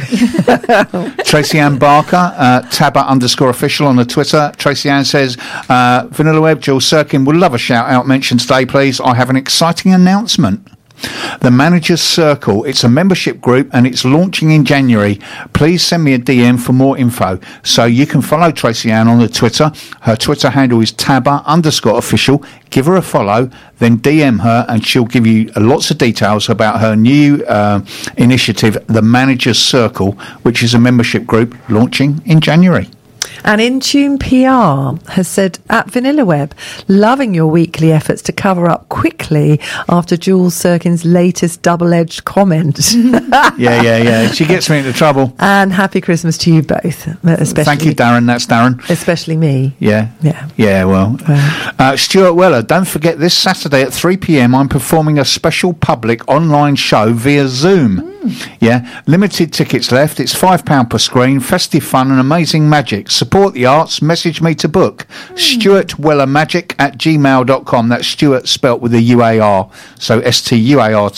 Speaker 3: Tracy Ann Barker, Tabba_official on the Twitter. Tracy Ann says, Vanilla Web, Jules Sirkin would love a shout out mention today, please. I have an exciting announcement. The Manager's Circle, it's a membership group and it's launching in January. Please send me a DM for more info. So you can follow Tracy Ann on the Twitter. Her Twitter handle is Tabba_official. Give her a follow, then DM her and she'll give you lots of details about her new initiative, The Manager's Circle, which is a membership group launching in January.
Speaker 4: And Intune PR has said, at VanillaWeb, loving your weekly efforts to cover up quickly after Jules Sirkin's latest double-edged comment.
Speaker 3: Yeah. She gets me into trouble.
Speaker 4: And happy Christmas to you both. Especially,
Speaker 3: thank you, Darren. That's Darren.
Speaker 4: Especially me.
Speaker 3: Yeah. Well, Stuart Weller, don't forget this Saturday at 3 p.m. I'm performing a special public online show via Zoom. Yeah, limited tickets left. It's £5 per screen. Festive fun and amazing magic. Support the arts. Message me to book. StuartWellerMagic@gmail.com. That's Stuart spelt with a UAR, so STUART.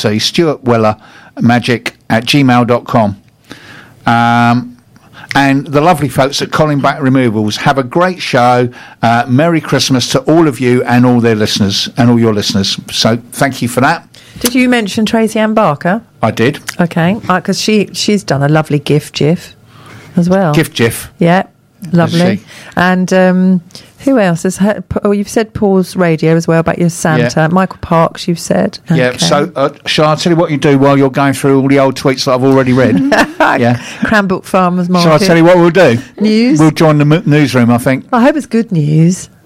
Speaker 3: StuartWellerMagic@gmail.com. And the lovely folks at Collingback Removals have a great show. Merry Christmas to all of you and all their listeners and all your listeners. So thank you for that.
Speaker 4: Did you mention Tracy Ann Barker?
Speaker 3: I did.
Speaker 4: Okay, because she's done a lovely gift GIF as well.
Speaker 3: Gift GIF.
Speaker 4: Yeah, lovely. And who else has had? Oh, you've said Paul's Radio as well about your Santa. Yeah. Michael Parks, you've said.
Speaker 3: Yeah. Okay. So shall I tell you what you do while you're going through all the old tweets that I've already read? Yeah.
Speaker 4: Cranbrook Farmers Market.
Speaker 3: Shall I tell you what we'll do?
Speaker 4: News.
Speaker 3: We'll join the newsroom, I think.
Speaker 4: I hope it's good news.